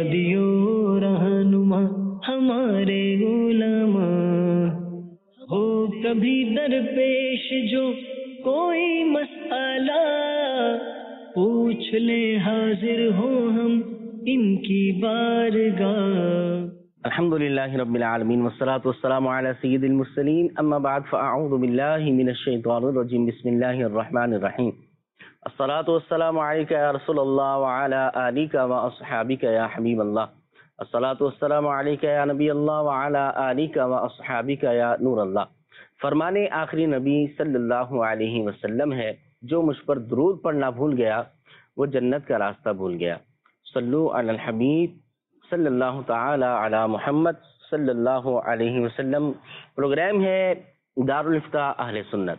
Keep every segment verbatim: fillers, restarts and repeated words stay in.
हादियो रहनुमा हमारे उलमा, हो कभी दरपेश जो कोई मसला, पूछ ले हाजिर हो हम इनकी बारगाह। अल्हम्दुलिल्लाहि रब्बिल आलमीन वस्सलातु वस्सलामु अला सय्यिदिल मुरसलीन अम्मा बाद फअऊज़ु बिल्लाहि मिनश शैतानिर रजीम बिस्मिल्लाहिर रहमानिर रहीम। अस्सलातु वस्सलामु अलैका या रसूलल्लाह व अला आलिका व अस्हाबिका या हबीबल्लाह। अस्सलातु वस्सलामु अलैका या नबील्लाह व अला आलिका व अस्हाबिका या नूरल्लाह। फरमाने आखिरी नबी सल्लल्लाहु अलैहि वसल्लम है, जो मुझ पर दुरूद पढ़ना भूल गया वो जन्नत का रास्ता भूल गया। सल्लु अलल हबीब सल्लल्लाहु ताला अला मुहम्मद सल्लल्लाहु अलैहि वसल्लम। प्रोग्राम है दारुल इफ्ता अहले सुन्नत।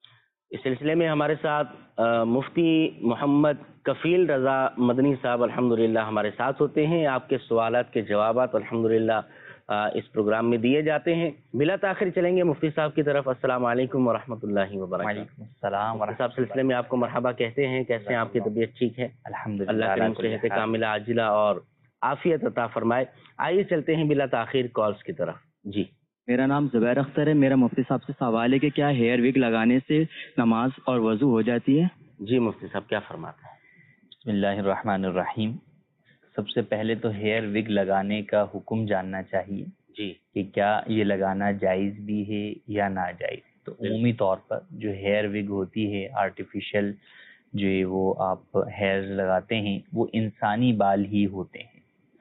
इस सिलसिले में हमारे साथ आ, मुफ्ती मोहम्मद कफील रज़ा मदनी साहब अल्हम्दुलिल्लाह हमारे साथ होते हैं। आपके सवालात के जवाबात अल्हम्दुलिल्लाह इस प्रोग्राम में दिए जाते हैं। बिला ताखिर चलेंगे मुफ्ती साहब की तरफ। अस्सलाम वालेकुम व रहमतुल्लाहि व बरकातहू। वालेकुम अस्सलाम व साहब सिलसिले में आपको मरहबा कहते हैं। कैसे हैं? आपकी तबीयत ठीक है? अल्लाह करीम सेहत कामिला आजिला और आफियत अता फरमाए। आइए चलते हैं बिला ताखिर कॉल्स की तरफ। जी, मेरा नाम ज़ुबैर अख्तर है। मेरा मुफ्ती साहब से सवाल है कि क्या हेयर विग लगाने से नमाज और वज़ू हो जाती है? जी मुफ्ती साहब क्या फरमाते हैं? बिस्मिल्लाहिर्रहमानिर्रहीम। सबसे पहले तो हेयर विग लगाने का हुक्म जानना चाहिए जी कि क्या ये लगाना जायज़ भी है या नाजायज़। तो उमूमी तौर पर जो हेयर विग होती है आर्टिफिशियल, जो ये वो आप हेयर लगाते हैं, वो इंसानी बाल ही होते हैं।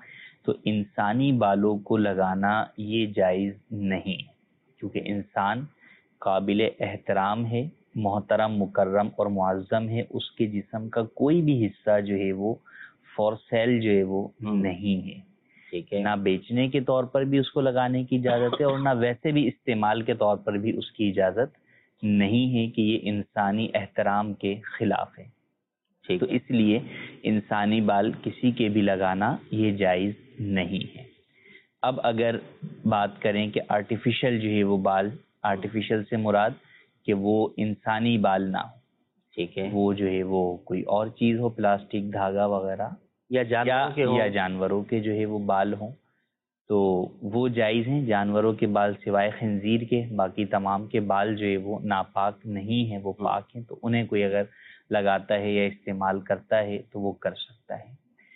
तो इंसानी बालों को लगाना ये जायज़ नहीं, क्योंकि इंसान काबिल एहतराम है, मोहतरम मुकर्रम और मुअज़्ज़म है। उसके जिस्म का कोई भी हिस्सा जो है वो फॉर सेल जो है वो नहीं है, ठीक है। ना बेचने के तौर पर भी उसको लगाने की इजाज़त है और ना वैसे भी इस्तेमाल के तौर पर भी उसकी इजाज़त नहीं है कि ये इंसानी एहतराम के खिलाफ है। तो इसलिए इंसानी बाल किसी के भी लगाना ये जायज़ नहीं है। अब अगर बात करें कि आर्टिफिशियल जो है वो बाल, आर्टिफिशियल से मुराद कि वो इंसानी बाल ना हो, ठीक है, वो जो है वो कोई और चीज़ हो, प्लास्टिक, धागा वगैरह, या जानवरों के या जानवरों के जो है वो बाल हों, तो वो जायज़ हैं। जानवरों के बाल सिवाय खंजीर के, बाकी तमाम के बाल जो है वो नापाक नहीं है, वो पाक हैं। तो उन्हें कोई अगर लगाता है या इस्तेमाल करता है तो वो कर सकता है।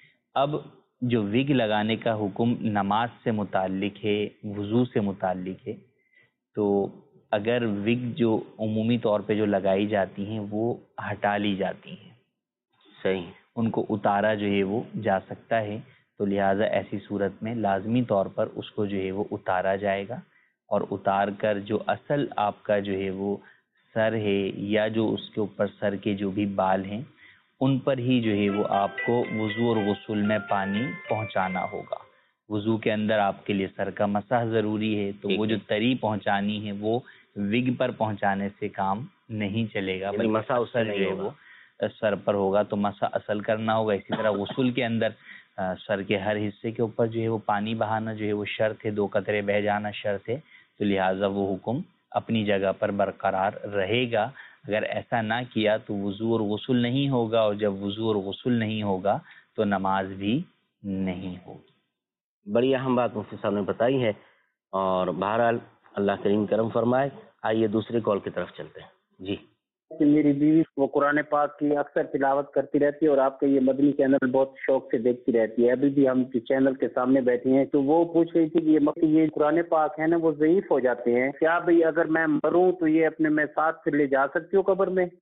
अब जो विग लगाने का हुक्म नमाज से मुताल्लिक है, वुज़ू से मुताल्लिक है, तो अगर विग जो उमूमी तौर पे जो लगाई जाती हैं वो हटा ली जाती हैं, सही, उनको उतारा जो है वो जा सकता है, तो लिहाजा ऐसी सूरत में लाजमी तौर पर उसको जो है वो उतारा जाएगा। और उतार कर जो असल आपका जो है वो सर है या जो उसके ऊपर सर के जो भी बाल हैं उन पर ही जो है वो आपको वुज़ू और गुस्ल में पानी पहुंचाना होगा। वुज़ू के अंदर आपके लिए सर का मसह ज़रूरी है, तो वो जो तरी पहुंचानी है वो विग पर पहुंचाने से काम नहीं चलेगा, बल्कि मसा असल जो है वो सर पर होगा, तो मसा असल करना होगा। इसी तरह गुस्ल के अंदर आ, सर के हर हिस्से के ऊपर जो है वो पानी बहाना जो है वो शर्त है, दो कतरे बह जाना शर्त है। तो लिहाजा वो हुक्म अपनी जगह पर बरकरार रहेगा। अगर ऐसा ना किया तो वुज़ू और गुस्ल नहीं होगा, और जब वुज़ू और गुस्ल नहीं होगा तो नमाज भी नहीं होगी। बड़ी अहम बात मुफ्ती साहब ने बताई है, और बहरहाल अल्लाह करीम करम फरमाए। आइए दूसरे कॉल की तरफ चलते हैं। जी, कि मेरी बीवी वो कुरान पाक की अक्सर तिलावत करती रहती है और आपका ये मदनी चैनल बहुत शौक से देखती रहती है। अभी भी हम चैनल के सामने बैठे हैं तो वो पूछ रही थी कि ये ये कुरान पाक है ना वो ज़ईफ हो जाते हैं, क्या भाई अगर मैं मरूं तो ये अपने मैं साथ से ले जा सकती हूँ कब्र में?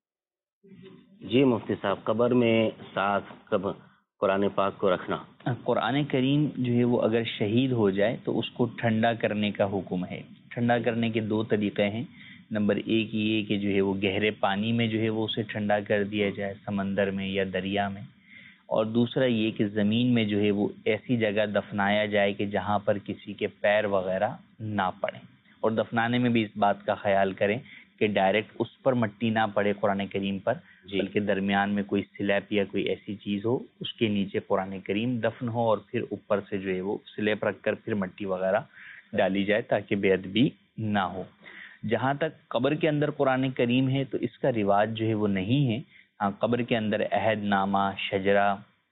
जी मुफ्ती साहब, कब्र में साथ कब कुरान पाक को रखना? कुरान करीम जो है वो अगर शहीद हो जाए तो उसको ठंडा करने का हुक्म है। ठंडा करने के दो तरीक़े हैं। नंबर एक ये कि जो है वो गहरे पानी में जो है वो उसे ठंडा कर दिया जाए, समंदर में या दरिया में। और दूसरा ये कि ज़मीन में जो है वो ऐसी जगह दफनाया जाए कि जहाँ पर किसी के पैर वगैरह ना पड़े। और दफनाने में भी इस बात का ख्याल करें कि डायरेक्ट उस पर मट्टी ना पड़े कुरान करीम पर, बल्कि दरमियान में कोई स्लैब या कोई ऐसी चीज़ हो, उसके नीचे कुरान करीम दफन हो और फिर ऊपर से जो है वो स्लैब रख कर फिर मट्टी वगैरह डाली जाए ताकि बेअदबी ना हो। जहाँ तक कब्र के अंदर कुरान करीम है तो इसका रिवाज जो है वो नहीं है। हाँ, कब्र के अंदर अहद नामा, शजरा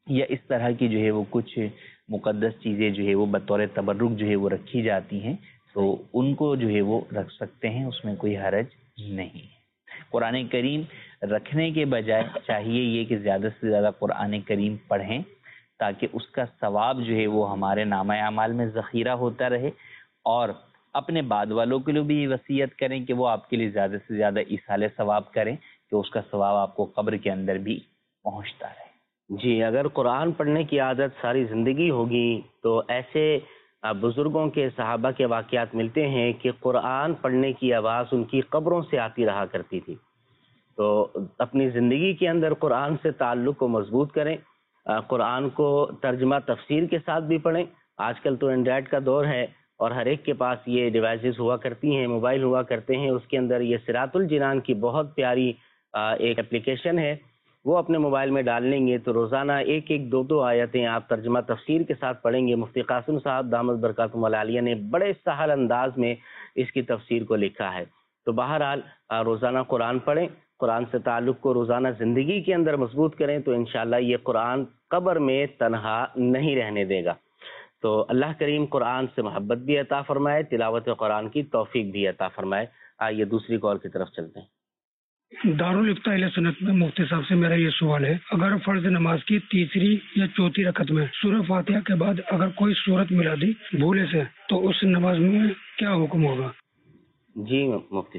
یا اس طرح کی جو ہے وہ کچھ مقدس چیزیں جو ہے وہ بطور تبرک جو ہے وہ رکھی جاتی ہیں تو ان کو جو ہے وہ رکھ سکتے ہیں، اس میں کوئی حرج نہیں ہے۔ قرآن کریم رکھنے کے بجائے چاہیے یہ کہ زیادہ سے زیادہ قرآن کریم پڑھیں تاکہ اس کا ثواب جو ہے وہ ہمارے نامہ اعمال میں ذخیرہ ہوتا رہے، اور اپنے بعد والوں کے لیے بھی وصیت کریں کہ وہ آپ کے لیے زیادہ سے زیادہ ایصال ثواب کریں کہ اس کا ثواب آپ کو قبر کے اندر بھی پہنچتا رہے۔ جی، اگر قرآن پڑھنے کی عادت ساری زندگی ہوگی تو ایسے بزرگوں کے صحابہ کے واقعات ملتے ہیں کہ قرآن پڑھنے کی آواز ان کی قبروں سے آتی رہا کرتی تھی۔ تو اپنی زندگی کے اندر قرآن سے تعلق کو مضبوط کریں، قرآن کو ترجمہ تفسیر کے ساتھ بھی پڑھیں۔ آج کل تو اینڈرائڈ کا دور ہے اور ہر ایک کے پاس یہ ڈیوائسز ہوا کرتی ہیں، موبائل ہوا کرتے ہیں، اس کے اندر یہ صراط الجنان کی بہت پیاری ایک اپلیکیشن ہے، وہ اپنے موبائل میں ڈال لیں گے تو روزانہ ایک ایک دو دو آیتیں آپ ترجمہ تفسیر کے ساتھ پڑھیں گے۔ مفتی قاسم صاحب دامت برکاتہم العالیہ نے بڑے سہل انداز میں اس کی تفسیر کو لکھا ہے۔ تو بہرحال روزانہ قرآن پڑھیں، قرآن سے تعلق کو روزانہ زندگی کے اندر مضبوط کریں تو انشاءاللہ یہ قرآن قبر میں تنہا نہیں رہنے دے گا۔ تو اللہ کریم قرآن سے محبت بھی عطا فرمائے، تلاوت قرآن کی توفیق بھی عطا فرمائے۔ آئیے دوسری کال کی طرف چلتے ہیں۔ دارالفتہ اہل سنت میں مفتی صاحب سے میرا یہ سوال ہے، اگر فرض نماز کی تیسری یا چوتھی رکعت میں سورہ فاتحہ کے بعد اگر کوئی سورت ملا دی بھولے سے تو اس نماز میں کیا حکم ہوگا؟ جی مفتی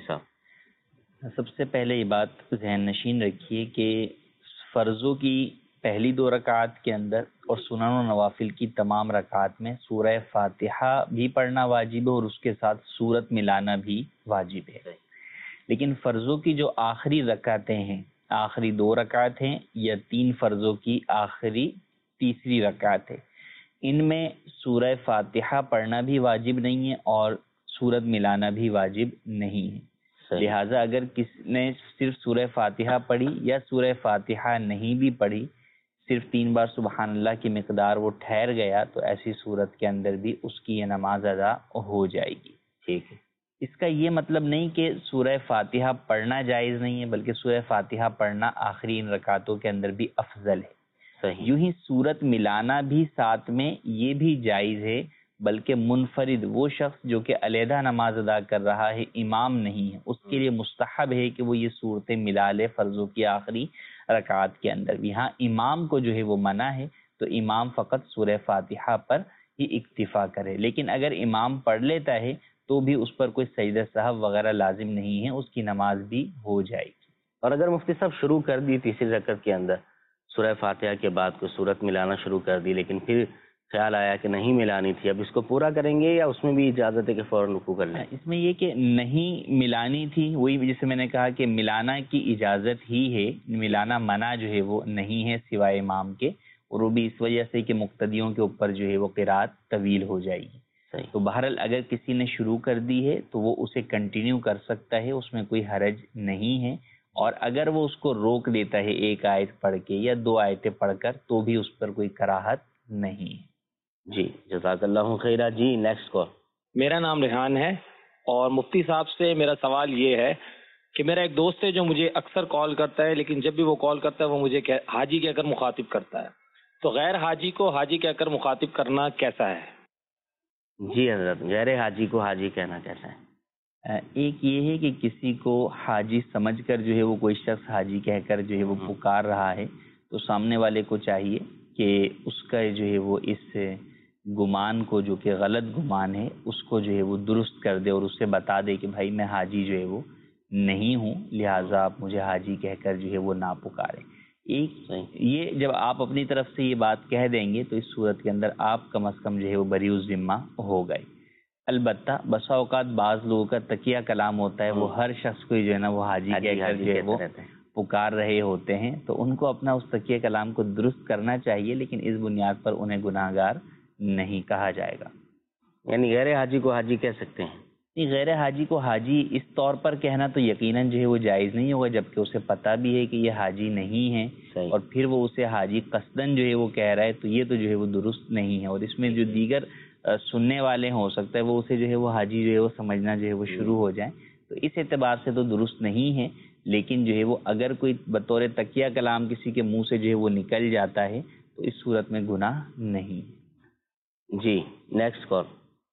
صاحب، سب سے پہلے یہ بات ذہن نشین رکھیے کہ فرضوں کی پہلی دو رکعات کے اندر اور سنن و نوافل کی تمام رکعات میں سورہ فاتحہ بھی پڑھنا واجب ہے اور اس کے ساتھ سورت ملانا بھی واجب ہے، لیکن فرضوں کی جو آخری رکعتیں ہیں، آخری دو رکعت ہیں یا تین فرضوں کی آخری تیسری رکعت ہے، ان میں سورہ فاتحہ پڑھنا بھی واجب نہیں ہے اور سورت ملانا بھی واجب نہیں ہے۔ لہٰذا اگر کسی نے صرف سورہ فاتحہ پڑھی یا سورہ فاتحہ نہیں بھی پڑھی، صرف تین بار سبحان اللہ کی مقدار وہ ٹھہر گیا تو ایسی صورت کے اندر بھی اس کی یہ نماز ادا ہو جائے گی۔ ٹھیک ہے، اس کا یہ مطلب نہیں کہ سورہ فاتحہ پڑھنا جائز نہیں ہے، بلکہ سورہ فاتحہ پڑھنا آخری ان رکعتوں کے اندر بھی افضل ہے۔ صحیح، یوں ہی سورت ملانا بھی ساتھ میں یہ بھی جائز ہے، بلکہ منفرد وہ شخص جو کہ علیحدہ نماز ادا کر رہا ہے، امام نہیں ہے، اس کے لیے مستحب ہے کہ وہ یہ صورتیں ملا لے فرضوں کی آخری رکعات کے اندر بھی۔ ہاں امام کو جو ہے وہ منع ہے تو امام فقط سورہ فاتحہ پر ہی اکتفا کرے، لیکن اگر امام پڑھ لیتا ہے تو بھی اس پر کوئی سجدہ سہو وغیرہ لازم نہیں ہے، اس کی نماز بھی ہو جائے گی۔ اور اگر مفتی صاحب شروع کر دی تیسری رکعت کے اندر سورہ فاتحہ کے بعد کوئی صورت ملانا شروع کر دی، لیکن پھر خیال آیا کہ نہیں ملانی تھی، اب اس کو پورا کریں گے یا اس میں بھی اجازت ہے کہ فوراً رکوع کر لیں؟ اس میں یہ کہ نہیں ملانی تھی، وہی جیسے میں نے کہا کہ ملانا کی اجازت ہی ہے، ملانا منع جو ہے وہ نہیں ہے سوائے امام کے، اور وہ بھی اس وجہ سے کہ مقتدیوں کے اوپر جو ہے وہ قرات طویل ہو جائے گی۔ تو بہرحال اگر کسی نے شروع کر دی ہے تو وہ اسے کنٹینیو کر سکتا ہے، اس میں کوئی حرج نہیں ہے، اور اگر وہ اس کو روک دیتا ہے ایک آیت پڑھ کے یا دو آیتیں پڑھ کر تو بھی اس پر کوئی کراہت نہیں ہے۔ جی جزاک اللہ خیرہ۔ جی نیکسٹ کال۔ میرا نام ریحان ہے اور مفتی صاحب سے میرا سوال یہ ہے کہ میرا ایک دوست ہے جو مجھے اکثر کال کرتا ہے، لیکن جب بھی وہ کال کرتا ہے وہ مجھے حاجی کہہ کر مخاطب کرتا ہے، تو غیر حاجی کو حاجی کہہ کر مخاطب کرنا کیسا ہے؟ جی حضرت، غیر حاجی کو حاجی کہنا کیسا ہے؟ ایک یہ ہے کہ کسی کو حاجی سمجھ کر جو ہے وہ کوئی شخص حاجی کہہ کر جو ہے وہ پکار رہا ہے تو سامنے والے کو چاہیے کہ اس کا جو ہے وہ اس گمان کو جو کہ غلط گمان ہے اس کو جو ہے وہ درست کر دے اور اسے بتا دے کہ بھائی میں حاجی جو ہے وہ نہیں ہوں، لہٰذا آپ مجھے حاجی کہہ کر جو ہے وہ نہ پکاریں۔ ایک یہ جب آپ اپنی طرف سے یہ بات کہہ دیں گے تو اس صورت کے اندر آپ کم از کم جو ہے وہ بری الذمہ ہو گئے۔ البتہ بسا اوقات بعض لوگوں کا تکیہ کلام ہوتا ہے، وہ ہر شخص کو جو ہے نا وہ حاجی کہہ کر جو ہے وہ پکار رہے ہوتے ہیں، تو ان کو اپنا اس تکیہ کلام کو درست کرنا چاہیے، لیکن اس بنیاد پر انہیں گناہ گار نہیں کہا جائے گا۔ یعنی غیر حاجی کو حاجی کہہ سکتے ہیں؟ غیر حاجی کو حاجی اس طور پر کہنا تو یقیناً جو ہے وہ جائز نہیں ہوگا، جبکہ اسے پتہ بھی ہے کہ یہ حاجی نہیں ہے اور پھر وہ اسے حاجی قصداً جو ہے وہ کہہ رہا ہے، تو یہ تو جو ہے وہ درست نہیں ہے، اور اس میں جو دیگر سننے والے ہو سکتا ہے وہ اسے جو ہے وہ حاجی جو ہے وہ سمجھنا جو ہے وہ شروع ہو جائیں، تو اس اعتبار سے تو درست نہیں ہے۔ لیکن جو ہے وہ اگر کوئی بطور تکیہ کلام کسی کے منہ سے جو ہے وہ نکل جاتا ہے تو اس صورت میں گناہ نہیں. جی نیکسٹ کال.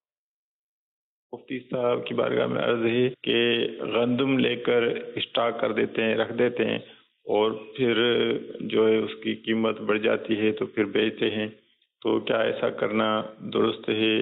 مفتی صاحب کی بارگاہ میں عرض ہے کہ گندم لے کر اسٹاک کر دیتے ہیں، رکھ دیتے ہیں، اور پھر جو ہے اس کی قیمت بڑھ جاتی ہے تو پھر بیچتے ہیں، تو کیا ایسا کرنا درست ہے؟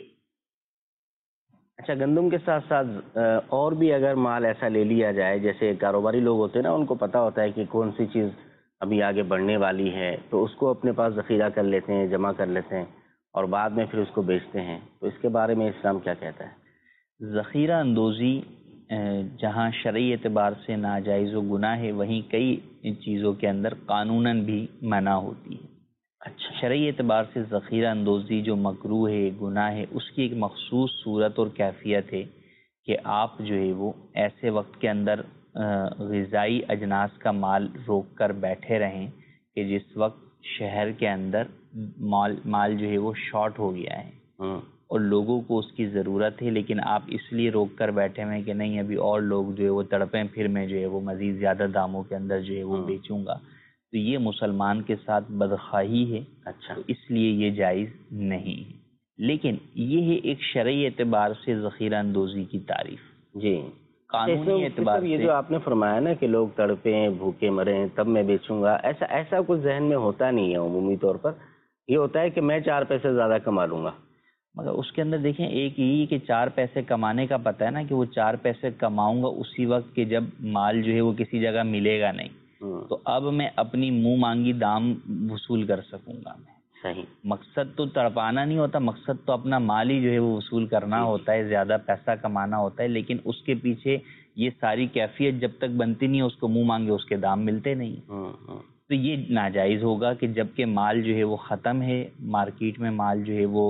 اچھا، گندم کے ساتھ ساتھ اور بھی اگر مال ایسا لے لیا جائے، جیسے کاروباری لوگ ہوتے ہیں نا، ان کو پتہ ہوتا ہے کہ کون سی چیز ابھی آگے بڑھنے والی ہے، تو اس کو اپنے پاس ذخیرہ کر لیتے ہیں، جمع کر لیتے ہیں، اور بعد میں پھر اس کو بیچتے ہیں، تو اس کے بارے میں اسلام کیا کہتا ہے؟ ذخیرہ اندوزی جہاں شرعی اعتبار سے ناجائز و گناہ ہے، وہیں کئی چیزوں کے اندر قانوناً بھی منع ہوتی ہے. اچھا، شرعی اعتبار سے ذخیرہ اندوزی جو مکروہ ہے، گناہ ہے، اس کی ایک مخصوص صورت اور کیفیت ہے کہ آپ جو ہے وہ ایسے وقت کے اندر غذائی اجناس کا مال روک کر بیٹھے رہیں کہ جس وقت شہر کے اندر مال مال جو ہے وہ شارٹ ہو گیا ہے اور لوگوں کو اس کی ضرورت ہے، لیکن آپ اس لیے روک کر بیٹھے ہوئے کہ نہیں ابھی اور لوگ جو ہے وہ تڑپیں، پھر میں جو ہے وہ مزید زیادہ داموں کے اندر جو ہے وہ بیچوں گا، تو یہ مسلمان کے ساتھ بدخواہی ہے. اچھا، تو اس لیے یہ جائز نہیں ہے. لیکن یہ ہے ایک شرعی اعتبار سے ذخیرہ اندوزی کی تعریف. جی، قانونی اعتبار سے یہ جو آپ نے فرمایا نا کہ لوگ تڑپیں، بھوکے مریں، تب میں بیچوں گا، ایسا ایسا کچھ ذہن میں ہوتا نہیں ہے عمومی طور پر. یہ ہوتا ہے کہ میں چار پیسے زیادہ کما لوں گا، مگر اس کے اندر دیکھیں ایک یہ کہ چار پیسے کمانے کا پتہ ہے نا کہ وہ چار پیسے کماؤں گا اسی وقت کہ جب مال جو ہے وہ کسی جگہ ملے گا نہیں، تو اب میں اپنی منہ مانگی دام وصول کر سکوں گا. میں صحیح، مقصد تو تڑپانا نہیں ہوتا، مقصد تو اپنا مال ہی جو ہے وہ وصول کرنا ہوتا ہے، زیادہ پیسہ کمانا ہوتا ہے، لیکن اس کے پیچھے یہ ساری کیفیت جب تک بنتی نہیں ہے اس کو منہ مانگے اس کے دام ملتے نہیں. تو یہ ناجائز ہوگا کہ جب کہ مال جو ہے وہ ختم ہے، مارکیٹ میں مال جو ہے وہ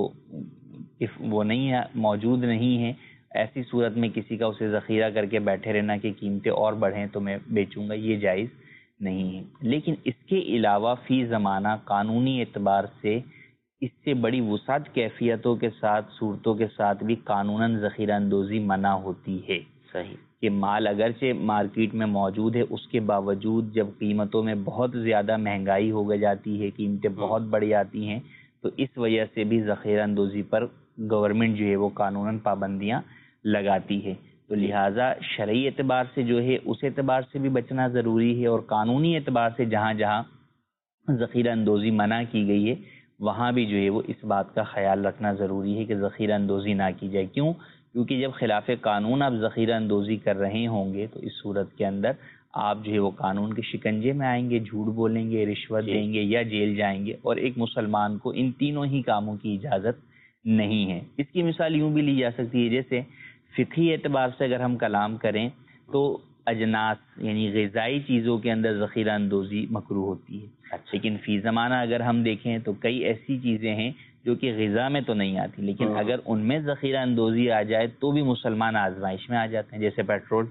وہ نہیں ہے، موجود نہیں ہے، ایسی صورت میں کسی کا اسے ذخیرہ کر کے بیٹھے رہنا کہ قیمتیں اور بڑھیں تو میں بیچوں گا، یہ جائز نہیں ہے. لیکن اس کے علاوہ فی زمانہ قانونی اعتبار سے اس سے بڑی وسعت کیفیتوں کے ساتھ صورتوں کے ساتھ بھی قانوناً ذخیرہ اندوزی منع ہوتی ہے. صحیح، کہ مال اگرچہ مارکیٹ میں موجود ہے، اس کے باوجود جب قیمتوں میں بہت زیادہ مہنگائی ہو جاتی ہے، قیمتیں بہت بڑھ جاتی ہیں، تو اس وجہ سے بھی ذخیرہ اندوزی پر گورنمنٹ جو ہے وہ قانوناً پابندیاں لگاتی ہے. تو لہٰذا شرعی اعتبار سے جو ہے اس اعتبار سے بھی بچنا ضروری ہے، اور قانونی اعتبار سے جہاں جہاں ذخیرہ اندوزی منع کی گئی ہے وہاں بھی جو ہے وہ اس بات کا خیال رکھنا ضروری ہے کہ ذخیرہ اندوزی نہ کی جائے. کیوں؟ کیونکہ جب خلاف قانون آپ ذخیرہ اندوزی کر رہے ہوں گے تو اس صورت کے اندر آپ جو ہے وہ قانون کے شکنجے میں آئیں گے، جھوٹ بولیں گے، رشوت دیں گے یا جیل جائیں گے، اور ایک مسلمان کو ان تینوں ہی کاموں کی اجازت نہیں ہے. اس کی مثال یوں بھی لی جا سکتی ہے، جیسے فقہی اعتبار سے اگر ہم کلام کریں تو اجناس یعنی غذائی چیزوں کے اندر ذخیرہ اندوزی مکروہ ہوتی ہے. لیکن فی زمانہ اگر ہم دیکھیں تو کئی ایسی چیزیں ہیں جو کہ غذا میں تو نہیں آتی، لیکن اگر ان میں ذخیرہ اندوزی آ جائے تو بھی مسلمان آزمائش میں آ جاتے ہیں. جیسے پیٹرول،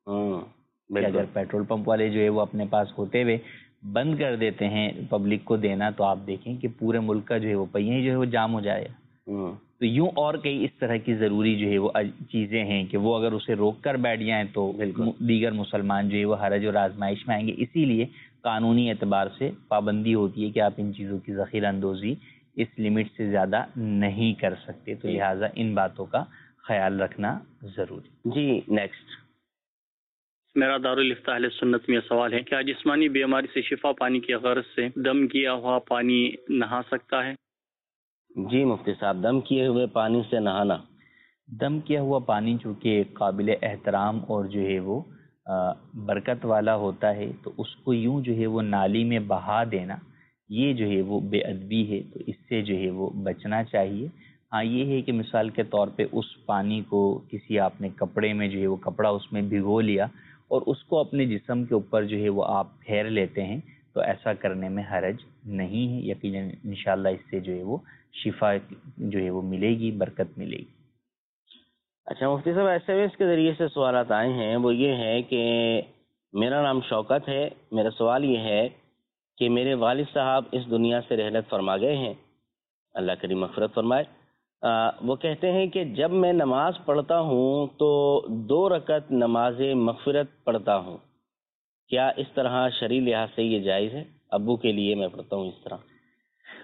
اگر پیٹرول پمپ والے جو ہے وہ اپنے پاس ہوتے ہوئے بند کر دیتے ہیں پبلک کو دینا، تو آپ دیکھیں کہ پورے ملک کا جو ہے وہ پہیے جو ہے وہ جام ہو جائے گا. تو یوں اور کئی اس طرح کی ضروری جو ہے وہ چیزیں ہیں کہ وہ اگر اسے روک کر بیٹھ جائیں تو دیگر مسلمان جو ہے وہ حرج اور آزمائش میں آئیں گے. اسی لیے قانونی اعتبار سے پابندی ہوتی ہے کہ آپ ان چیزوں کی ذخیرہ اندوزی اس لمٹ سے زیادہ نہیں کر سکتے. تو لہٰذا ان باتوں کا خیال رکھنا ضروری. جی نیکسٹ. میرا دارالفتہ اہل سنت میں سوال ہے، کیا جسمانی بیماری سے شفا پانے کی غرض سے دم کیا ہوا پانی نہا سکتا ہے؟ جی مفتی صاحب، دم کیے ہوئے پانی سے نہانا. دم کیا ہوا پانی چونکہ قابل احترام اور جو ہے وہ برکت والا ہوتا ہے، تو اس کو یوں جو ہے وہ نالی میں بہا دینا یہ جو ہے وہ بے ادبی ہے، تو اس سے جو ہے وہ بچنا چاہیے. ہاں یہ ہے کہ مثال کے طور پہ اس پانی کو کسی آپ نے کپڑے میں جو ہے وہ کپڑا اس میں بھگو لیا اور اس کو اپنے جسم کے اوپر جو ہے وہ آپ پھیر لیتے ہیں، تو ایسا کرنے میں حرج نہیں ہے. یقیناً انشاءاللہ اس سے جو ہے وہ شفا جو ہے وہ ملے گی، برکت ملے گی. اچھا مفتی صاحب، ایس ایم ایس کے ذریعے سے سوالات آئے ہیں، وہ یہ ہے کہ میرا نام شوکت ہے، میرا سوال یہ ہے کہ میرے والد صاحب اس دنیا سے رحلت فرما گئے ہیں، اللہ کریم مغفرت فرمائے. آ, وہ کہتے ہیں کہ جب میں نماز پڑھتا ہوں تو دو رکعت نماز مغفرت پڑھتا ہوں، کیا اس طرح شرعی لحاظ سے یہ جائز ہے؟ ابو کے لیے میں پڑھتا ہوں اس طرح.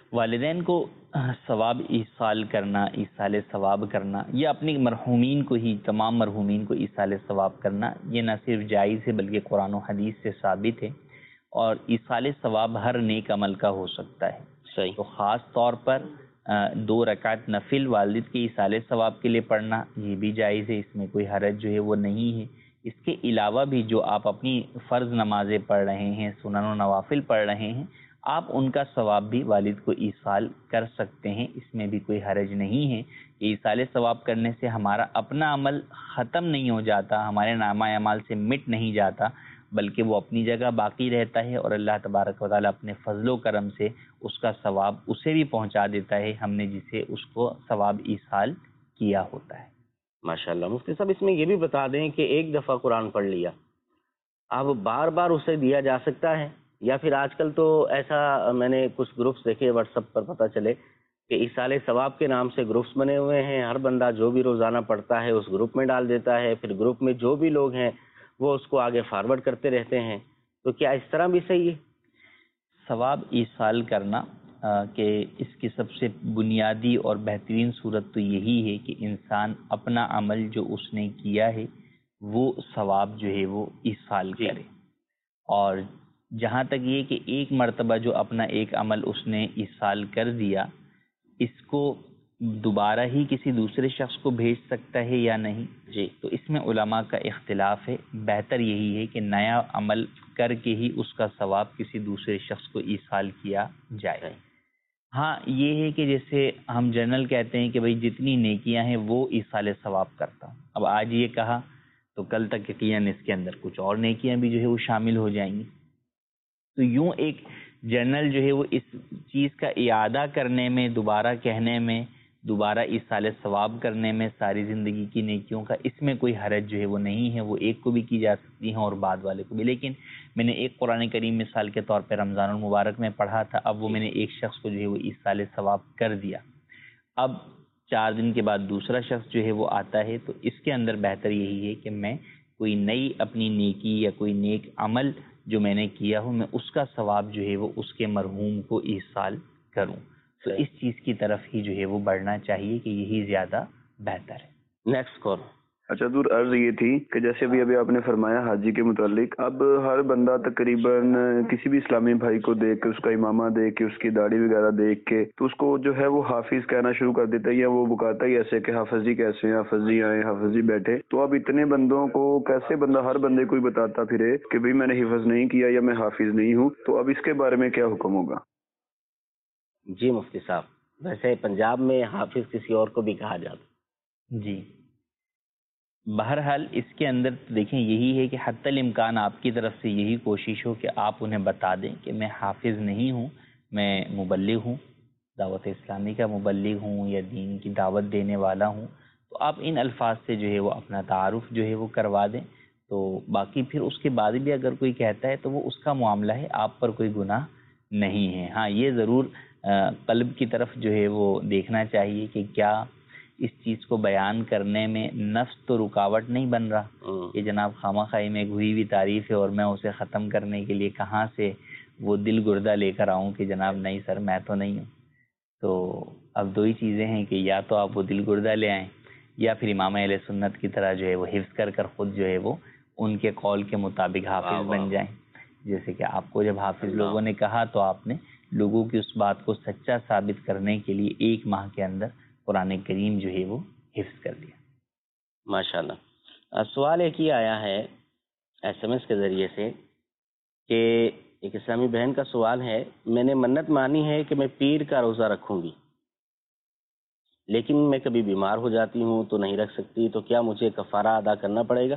والدین کو ثواب ایصال کرنا، ایصال ثواب کرنا، یا اپنی مرحومین کو ہی، تمام مرحومین کو ایصال ثواب کرنا، یہ نہ صرف جائز ہے بلکہ قرآن و حدیث سے ثابت ہے، اور ایصال ثواب ہر نیک عمل کا ہو سکتا ہے. صحیح. تو خاص طور پر دو رکعت نفل والد کے ایصال ثواب کے لیے پڑھنا یہ بھی جائز ہے، اس میں کوئی حرج جو ہے وہ نہیں ہے. اس کے علاوہ بھی جو آپ اپنی فرض نمازیں پڑھ رہے ہیں، سنن و نوافل پڑھ رہے ہیں، آپ ان کا ثواب بھی والد کو ایصال کر سکتے ہیں، اس میں بھی کوئی حرج نہیں ہے. ایصال ثواب کرنے سے ہمارا اپنا عمل ختم نہیں ہو جاتا، ہمارے نامہ اعمال سے مٹ نہیں جاتا، بلکہ وہ اپنی جگہ باقی رہتا ہے، اور اللہ تبارک و تعالیٰ اپنے فضل و کرم سے اس کا ثواب اسے بھی پہنچا دیتا ہے، ہم نے جسے اس کو ثواب ایصال کیا ہوتا ہے. ماشاءاللہ. مفتی صاحب اس میں یہ بھی بتا دیں کہ ایک دفعہ قرآن پڑھ لیا، اب بار بار اسے دیا جا سکتا ہے، یا پھر آج کل تو ایسا میں نے کچھ گروپس دیکھے واٹس ایپ پر پتہ چلے کہ ایصال ثواب کے نام سے گروپس بنے ہوئے ہیں، ہر بندہ جو بھی روزانہ پڑھتا ہے اس گروپ میں ڈال دیتا ہے، پھر گروپ میں جو بھی لوگ ہیں وہ اس کو آگے فارورڈ کرتے رہتے ہیں، تو کیا اس طرح بھی صحیح ہے؟ ثواب ایصال کرنا کہ اس کی سب سے بنیادی اور بہترین صورت تو یہی ہے کہ انسان اپنا عمل جو اس نے کیا ہے وہ ثواب جو ہے وہ ایصال کرے. اور جہاں تک یہ کہ ایک مرتبہ جو اپنا ایک عمل اس نے ایصال کر دیا، اس کو دوبارہ ہی کسی دوسرے شخص کو بھیج سکتا ہے یا نہیں، جی تو اس میں علماء کا اختلاف ہے. بہتر یہی ہے کہ نیا عمل کر کے ہی اس کا ثواب کسی دوسرے شخص کو ایصال کیا جائے. ہاں یہ ہے کہ جیسے ہم جنرل کہتے ہیں کہ بھئی جتنی نیکیاں ہیں وہ ایصال ثواب کرتا ہوں، اب آج یہ کہا تو کل تک یقیناً اس کے اندر کچھ اور نیکیاں بھی جو ہے وہ شامل ہو جائیں گی. تو یوں ایک جنرل جو ہے وہ اس چیز کا اعادہ کرنے میں، دوبارہ کہنے میں، دوبارہ ایصال ثواب کرنے میں ساری زندگی کی نیکیوں کا، اس میں کوئی حرج جو ہے وہ نہیں ہے. وہ ایک کو بھی کی جا سکتی ہیں اور بعد والے کو بھی. لیکن میں نے ایک قرآن کریم مثال کے طور پہ رمضان المبارک میں پڑھا تھا، اب وہ میں نے ایک شخص کو جو ہے وہ ایصال ثواب کر دیا، اب چار دن کے بعد دوسرا شخص جو ہے وہ آتا ہے، تو اس کے اندر بہتر یہی ہے کہ میں کوئی نئی اپنی نیکی یا کوئی نیک عمل جو میں نے کیا ہو، میں اس کا ثواب جو ہے وہ اس کے مرحوم کو ایصال کروں. تو اس چیز کی طرف ہی جو ہے وہ بڑھنا چاہیے کہ یہی زیادہ بہتر ہے. Next call. اچھا دور عرض یہ تھی کہ جیسے ابھی ابھی آپ نے فرمایا حاجی کے متعلق، اب ہر بندہ تقریباً کسی بھی اسلامی بھائی کو دیکھ کے، اس کا امامہ دیکھ کے، اس کی داڑھی وغیرہ دیکھ کے، تو اس کو جو ہے وہ حافظ کہنا شروع کر دیتا ہے، یا وہ بکاتا ہی ایسے کہ حافظ جی کیسے ہیں، حافظ جی آئے، حافظ جی بیٹھے. تو اب اتنے بندوں کو کیسے بندہ ہر بندے کو ہی بتاتا پھرے کہ بھئی میں نے حفظ نہیں کیا یا میں حافظ نہیں ہوں؟ تو اب اس کے بارے میں کیا حکم ہوگا؟ جی مفتی صاحب، ویسے پنجاب میں حافظ کسی اور کو بھی کہا جاتا. جی بہرحال اس کے اندر دیکھیں یہی ہے کہ حتی الامکان آپ کی طرف سے یہی کوشش ہو کہ آپ انہیں بتا دیں کہ میں حافظ نہیں ہوں، میں مبلغ ہوں، دعوت اسلامی کا مبلغ ہوں یا دین کی دعوت دینے والا ہوں. تو آپ ان الفاظ سے جو ہے وہ اپنا تعارف جو ہے وہ کروا دیں. تو باقی پھر اس کے بعد بھی اگر کوئی کہتا ہے تو وہ اس کا معاملہ ہے، آپ پر کوئی گناہ نہیں ہے. ہاں یہ ضرور قلب کی طرف جو ہے وہ دیکھنا چاہیے کہ کیا اس چیز کو بیان کرنے میں نفس تو رکاوٹ نہیں بن رہا کہ جناب خواہ خواہی میں ہوئی ہوئی تعریف ہے اور میں اسے ختم کرنے کے لیے کہاں سے وہ دل گردہ لے کر آؤں کہ جناب نہیں سر میں تو نہیں ہوں. تو اب دو ہی چیزیں ہیں کہ یا تو آپ وہ دل گردہ لے آئیں، یا پھر امام اہل سنت کی طرح جو ہے وہ حفظ کر کر خود جو ہے وہ ان کے قول کے مطابق حافظ بن جائیں. جیسے کہ آپ کو جب حافظ لوگوں نے کہا تو آپ نے لوگوں کی اس بات کو سچا ثابت کرنے کے لیے ایک ماہ کے اندر قرآن کریم جو ہے وہ حفظ کر لیا. ماشاءاللہ. سوال ایک ہی آیا ہے ایس ایم ایس کے ذریعے سے کہ ایک اسلامی بہن کا سوال ہے، میں نے منت مانی ہے کہ میں پیر کا روزہ رکھوں گی، لیکن میں کبھی بیمار ہو جاتی ہوں تو نہیں رکھ سکتی، تو کیا مجھے کفارہ ادا کرنا پڑے گا؟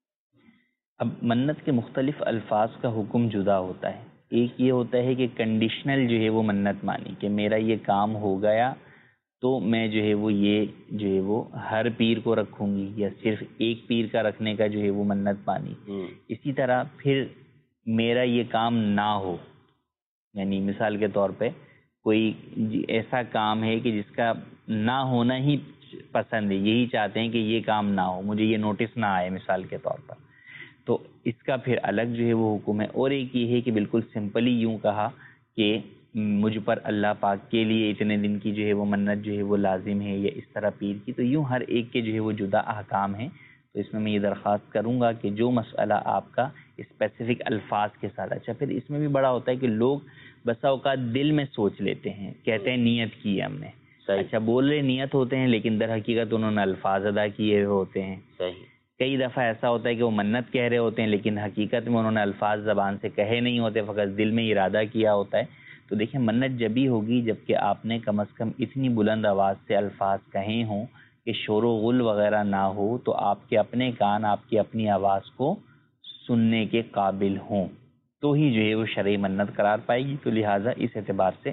اب منت کے مختلف الفاظ کا حکم جدا ہوتا ہے. ایک یہ ہوتا ہے کہ کنڈیشنل جو ہے وہ منت مانی کہ میرا یہ کام ہو گیا تو میں جو ہے وہ یہ جو ہے وہ ہر پیر کو رکھوں گی، یا صرف ایک پیر کا رکھنے کا جو ہے وہ منت مانی. اسی طرح پھر میرا یہ کام نہ ہو، یعنی مثال کے طور پہ کوئی ایسا کام ہے کہ جس کا نہ ہونا ہی پسند ہے، یہی چاہتے ہیں کہ یہ کام نہ ہو، مجھے یہ نوٹس نہ آئے مثال کے طور پر، تو اس کا پھر الگ جو ہے وہ حکم ہے. اور ایک یہ ہے کہ بالکل سمپلی یوں کہا کہ مجھ پر اللہ پاک کے لیے اتنے دن کی جو ہے وہ منت جو ہے وہ لازم ہے یا اس طرح پیر کی، تو یوں ہر ایک کے جو ہے وہ جدا احکام ہیں. تو اس میں میں یہ درخواست کروں گا کہ جو مسئلہ آپ کا اسپیسیفک الفاظ کے ساتھ، اچھا پھر اس میں بھی بڑا ہوتا ہے کہ لوگ بسا اوقات دل میں سوچ لیتے ہیں، کہتے ہیں نیت کی ہے ہم نے، اچھا بول رہے نیت ہوتے ہیں لیکن در حقیقت انہوں نے الفاظ ادا کیے ہوئے ہوتے ہیں. صحیح. کئی دفعہ ایسا ہوتا ہے کہ وہ منت کہہ رہے ہوتے ہیں لیکن حقیقت میں انہوں نے الفاظ زبان سے کہے نہیں ہوتے، فقط دل میں ارادہ کیا ہوتا ہے. تو دیکھیں منت جب ہی ہوگی جب کہ آپ نے کم از کم اتنی بلند آواز سے الفاظ کہے ہوں کہ شور و غل وغیرہ نہ ہو، تو آپ کے اپنے کان آپ کی اپنی آواز کو سننے کے قابل ہوں، تو ہی جو ہے وہ شرعی منت قرار پائے گی. تو لہٰذا اس اعتبار سے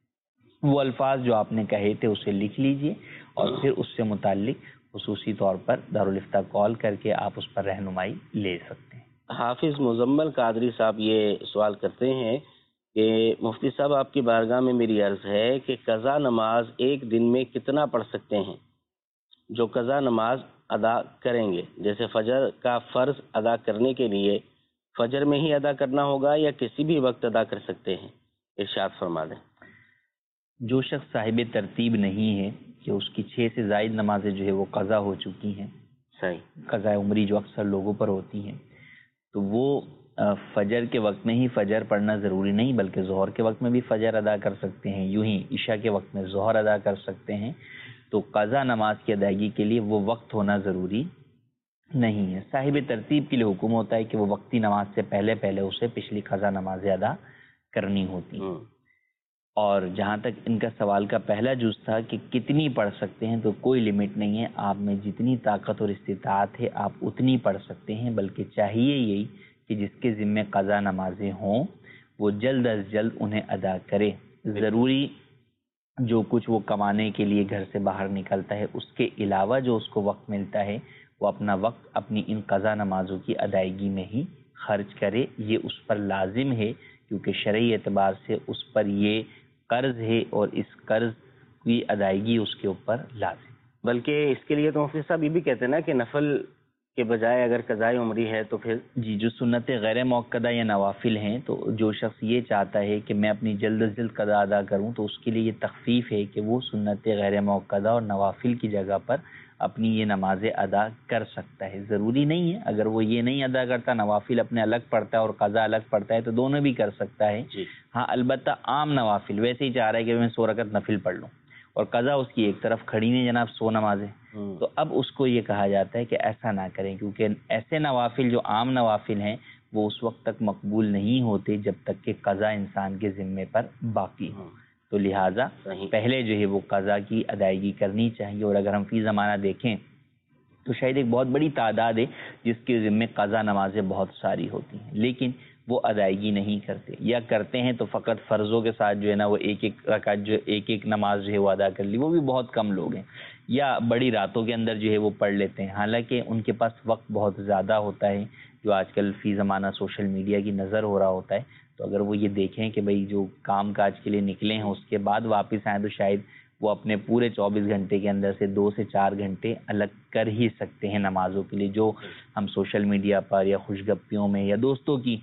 وہ الفاظ جو آپ نے کہے تھے اسے لکھ لیجئے اور پھر اس سے متعلق خصوصی طور پر دارالفتہ کال کر کے آپ اس پر رہنمائی لے سکتے ہیں. حافظ مزمل قادری صاحب یہ سوال کرتے ہیں کہ مفتی صاحب آپ کی بارگاہ میں میری عرض ہے کہ قضا نماز ایک دن میں کتنا پڑھ سکتے ہیں جو قضا نماز ادا کریں گے؟ جیسے فجر کا فرض ادا کرنے کے لیے فجر میں ہی ادا کرنا ہوگا یا کسی بھی وقت ادا کر سکتے ہیں؟ ارشاد فرما دیں. جو شخص صاحب ترتیب نہیں ہے کہ اس کی چھ سے زائد نمازیں جو ہے وہ قضا ہو چکی ہیں، صحیح، قضا عمری جو اکثر لوگوں پر ہوتی ہیں، تو وہ فجر کے وقت میں ہی فجر پڑھنا ضروری نہیں بلکہ ظہر کے وقت میں بھی فجر ادا کر سکتے ہیں، یوں ہی عشاء کے وقت میں ظہر ادا کر سکتے ہیں. تو قضا نماز کی ادائیگی کے لیے وہ وقت ہونا ضروری نہیں ہے. صاحب ترتیب کے لیے حکم ہوتا ہے کہ وہ وقتی نماز سے پہلے پہلے اسے پچھلی قضا نمازیں ادا کرنی ہوتی ہیں. اور جہاں تک ان کا سوال کا پہلا جز تھا کہ کتنی پڑھ سکتے ہیں، تو کوئی لمٹ نہیں ہے، آپ میں جتنی طاقت اور استطاعت ہے آپ اتنی پڑھ سکتے ہیں، بلکہ چاہیے یہی کہ جس کے ذمے قضا نمازیں ہوں وہ جلد از جلد انہیں ادا کرے. ضروری جو کچھ وہ کمانے کے لیے گھر سے باہر نکلتا ہے اس کے علاوہ جو اس کو وقت ملتا ہے وہ اپنا وقت اپنی ان قضا نمازوں کی ادائیگی میں ہی خرچ کرے. یہ اس پر لازم ہے کیونکہ شرعی اعتبار سے اس پر یہ قرض ہے اور اس قرض کی ادائیگی اس کے اوپر لازم. بلکہ اس کے لیے تو مفتی صاحب یہ بھی کہتے ہیں نا کہ نفل کے بجائے اگر قضائے عمری ہے تو پھر جی جو سنتیں غیر موقدہ یا نوافل ہیں، تو جو شخص یہ چاہتا ہے کہ میں اپنی جلد از جلد قضا ادا کروں تو اس کے لیے یہ تخفیف ہے کہ وہ سنتیں غیر موقدہ اور نوافل کی جگہ پر اپنی یہ نمازیں ادا کر سکتا ہے. ضروری نہیں ہے اگر وہ یہ نہیں ادا کرتا، نوافل اپنے الگ پڑھتا ہے اور قضا الگ پڑھتا ہے تو دونوں بھی کر سکتا ہے. جی. ہاں البتہ عام نوافل ویسے ہی چاہ رہا ہے کہ میں سو رکعت نفل پڑھ لوں اور قضا اس کی ایک طرف کھڑی نہیں جناب سو نمازیں، تو اب اس کو یہ کہا جاتا ہے کہ ایسا نہ کریں، کیونکہ ایسے نوافل جو عام نوافل ہیں وہ اس وقت تک مقبول نہیں ہوتے جب تک کہ قضا انسان کے ذمے پر باقی ہو. تو لہٰذا پہلے جو ہے وہ قضا کی ادائیگی کرنی چاہیے. اور اگر ہم فی زمانہ دیکھیں تو شاید ایک بہت بڑی تعداد ہے جس کے ذمے قضا نمازیں بہت ساری ہوتی ہیں لیکن وہ ادائیگی نہیں کرتے، یا کرتے ہیں تو فقط فرضوں کے ساتھ جو ہے نا وہ ایک ایک رکعت جو ایک ایک نماز جو ہے وہ ادا کر لی، وہ بھی بہت کم لوگ ہیں. یا بڑی راتوں کے اندر جو ہے وہ پڑھ لیتے ہیں، حالانکہ ان کے پاس وقت بہت زیادہ ہوتا ہے جو آج کل فی زمانہ سوشل میڈیا کی نظر ہو رہا ہوتا ہے. تو اگر وہ یہ دیکھیں کہ بھئی جو کام کاج کے لیے نکلے ہیں اس کے بعد واپس آئیں تو شاید وہ اپنے پورے چوبیس گھنٹے کے اندر سے دو سے چار گھنٹے الگ کر ہی سکتے ہیں نمازوں کے لیے، جو ہم سوشل میڈیا پر یا خوشگپیوں میں یا دوستوں کی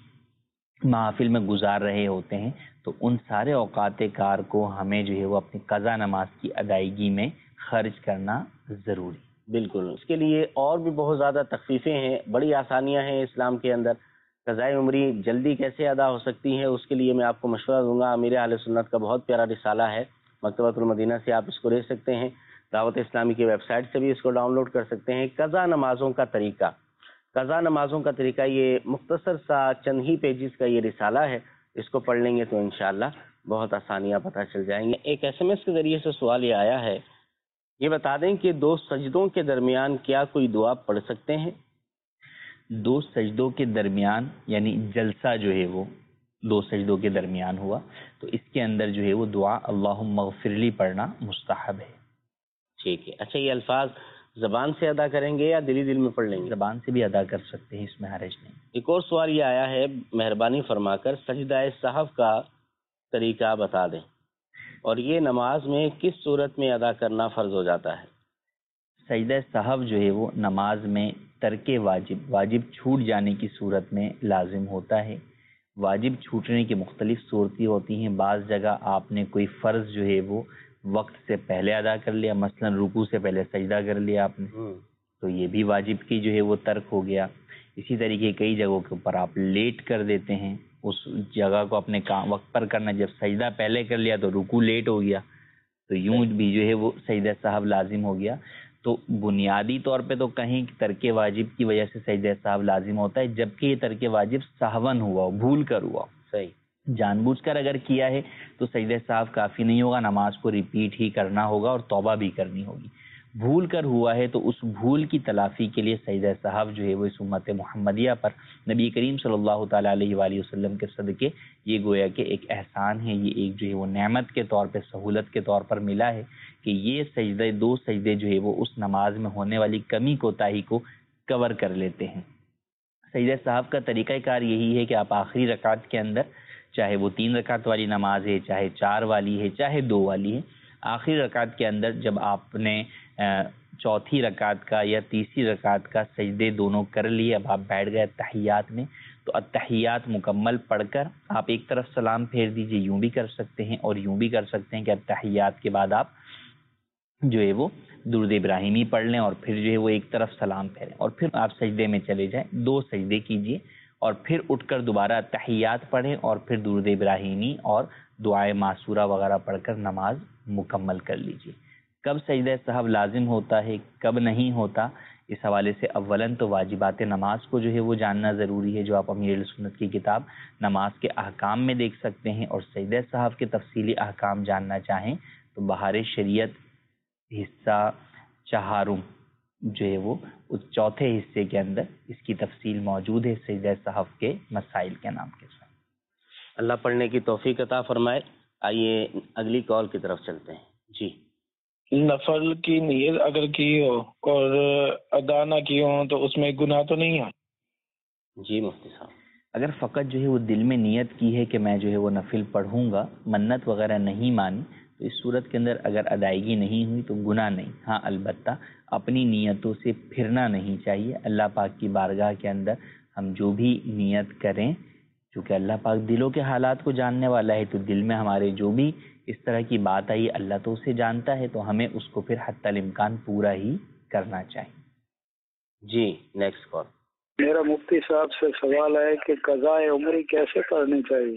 محافل میں گزار رہے ہوتے ہیں. تو ان سارے اوقات کار کو ہمیں جو ہے وہ اپنی قضا نماز کی ادائیگی میں خرچ کرنا ضروری. بالکل. اس کے لیے اور بھی بہت زیادہ تخفیفیں ہیں، بڑی آسانیاں ہیں اسلام کے اندر. قضائے عمری جلدی کیسے ادا ہو سکتی ہیں اس کے لیے میں آپ کو مشورہ دوں گا. امیر اہل سنت کا بہت پیارا رسالہ ہے، مکتبۃ المدینہ سے آپ اس کو لے سکتے ہیں، دعوت اسلامی کی ویب سائٹ سے بھی اس کو ڈاؤن لوڈ کر سکتے ہیں. قضا نمازوں کا طریقہ قضا نمازوں کا طریقہ یہ مختصر سا چند ہی پیجز کا یہ رسالہ ہے. اس کو پڑھ لیں گے تو انشاءاللہ بہت آسانیاں پتہ چل جائیں گے. ایک ایس ایم ایس کے ذریعے سے سوال یہ آیا ہے، یہ بتا دیں کہ دو سجدوں کے درمیان کیا کوئی دعا پڑھ سکتے ہیں؟ دو سجدوں کے درمیان یعنی جلسہ جو ہے وہ دو سجدوں کے درمیان ہوا تو اس کے اندر جو ہے وہ دعا اللہم اغفر لی پڑھنا مستحب ہے. ٹھیک ہے. اچھا یہ الفاظ زبان سے ادا کریں گے یا دلی دل میں پڑھ لیں گے؟ زبان سے بھی ادا کر سکتے ہیں، اس میں حرج نہیں. ایک اور سوال یہ آیا ہے، مہربانی فرما کر سجدہ سہو کا طریقہ بتا دیں، اور یہ نماز میں کس صورت میں ادا کرنا فرض ہو جاتا ہے؟ سجدہ سہو جو ہے وہ نماز میں ترک واجب واجب چھوٹ جانے کی صورت میں لازم ہوتا ہے، واجب چھوٹنے کی مختلف صورتیں ہوتی ہیں. بعض جگہ آپ نے کوئی فرض جو ہے وہ وقت سے پہلے ادا کر لیا، مثلا رکوع سے پہلے سجدہ کر لیا آپ نے، تو یہ بھی واجب کی جو ہے وہ ترک ہو گیا. اسی طریقے کئی جگہوں کے اوپر آپ لیٹ کر دیتے ہیں، اس جگہ کو اپنے کام وقت پر کرنا، جب سجدہ پہلے کر لیا تو رکوع لیٹ ہو گیا، تو یوں بھی جو ہے وہ سجدہ سہو لازم ہو گیا. تو بنیادی طور پہ تو کہیں کہ ترک واجب کی وجہ سے سجدہ سہو لازم ہوتا ہے، جبکہ یہ ترک واجب سہون ہوا ہو، بھول کر ہوا ہو. صحیح. جان بوجھ کر اگر کیا ہے تو سجدہ سہو کافی نہیں ہوگا، نماز کو ریپیٹ ہی کرنا ہوگا اور توبہ بھی کرنی ہوگی. بھول کر ہوا ہے تو اس بھول کی تلافی کے لیے سجدہ سہو جو ہے وہ اس امت محمدیہ پر نبی کریم صلی اللہ تعالیٰ علیہ وآلہ وسلم کے صدقے یہ گویا کہ ایک احسان ہے، یہ ایک جو ہے وہ نعمت کے طور پہ، سہولت کے طور پر ملا ہے کہ یہ سجدے دو سجدے جو ہے وہ اس نماز میں ہونے والی کمی کوتاہی کو کور کر لیتے ہیں. سجدہ سہو کا طریقہ کار یہی ہے کہ آپ آخری رکعت کے اندر، چاہے وہ تین رکعت والی نماز ہے، چاہے چار والی ہے، چاہے دو والی ہے، آخری رکعت کے اندر جب آپ نے چوتھی رکعت کا یا تیسری رکعت کا سجدے دونوں کر لیے، اب آپ بیٹھ گئے تحیات میں، تو التحیات مکمل پڑھ کر آپ ایک طرف سلام پھیر دیجئے. یوں بھی کر سکتے ہیں اور یوں بھی کر سکتے ہیں کہ التحیات کے بعد آپ جو ہے وہ درود ابراہیمی پڑھ لیں اور پھر جو ہے وہ ایک طرف سلام پھیریں اور پھر آپ سجدے میں چلے جائیں. دو سجدے کیجئے اور پھر اٹھ کر دوبارہ تحیات پڑھیں اور پھر درود ابراہیمی اور دعائے معصورہ وغیرہ پڑھ کر نماز مکمل کر لیجئے. کب سجدہ سہو لازم ہوتا ہے، کب نہیں ہوتا، اس حوالے سے اولاً تو واجبات نماز کو جو ہے وہ جاننا ضروری ہے، جو آپ امیر اہل سنت کی کتاب نماز کے احکام میں دیکھ سکتے ہیں. اور سجدہ سہو کے تفصیلی احکام جاننا چاہیں تو بہار شریعت حصہ چہارم جو ہے وہ اس چوتھے حصے کے اندر اس کی تفصیل موجود ہے، سجدہ سہو کے مسائل کے نام کے ساتھ. اللہ پڑھنے کی توفیق عطا فرمائے. آئیے اگلی کال کی طرف چلتے ہیں. جی. نفل کی نیت اگر کی ہو اور ادا نہ کی ہو تو اس میں گناہ تو نہیں ہے؟ جی مفتی صاحب. اگر فقط جو ہے وہ دل میں نیت کی ہے کہ میں جو ہے وہ نفل پڑھوں گا، منت وغیرہ نہیں مانی، تو اس صورت کے اندر اگر ادائیگی نہیں ہوئی تو گناہ نہیں. ہاں البتہ اپنی نیتوں سے پھرنا نہیں چاہیے. اللہ پاک کی بارگاہ کے اندر ہم جو بھی نیت کریں، چونکہ اللہ پاک دلوں کے حالات کو جاننے والا ہے، تو دل میں ہمارے جو بھی اس طرح کی بات آئی اللہ تو اسے جانتا ہے، تو ہمیں اس کو پھر حتی الامکان پورا ہی کرنا چاہیے. جی نیکسٹ کال. میرا مفتی صاحب سے سوال ہے کہ قضاء عمری کیسے کرنی چاہیے؟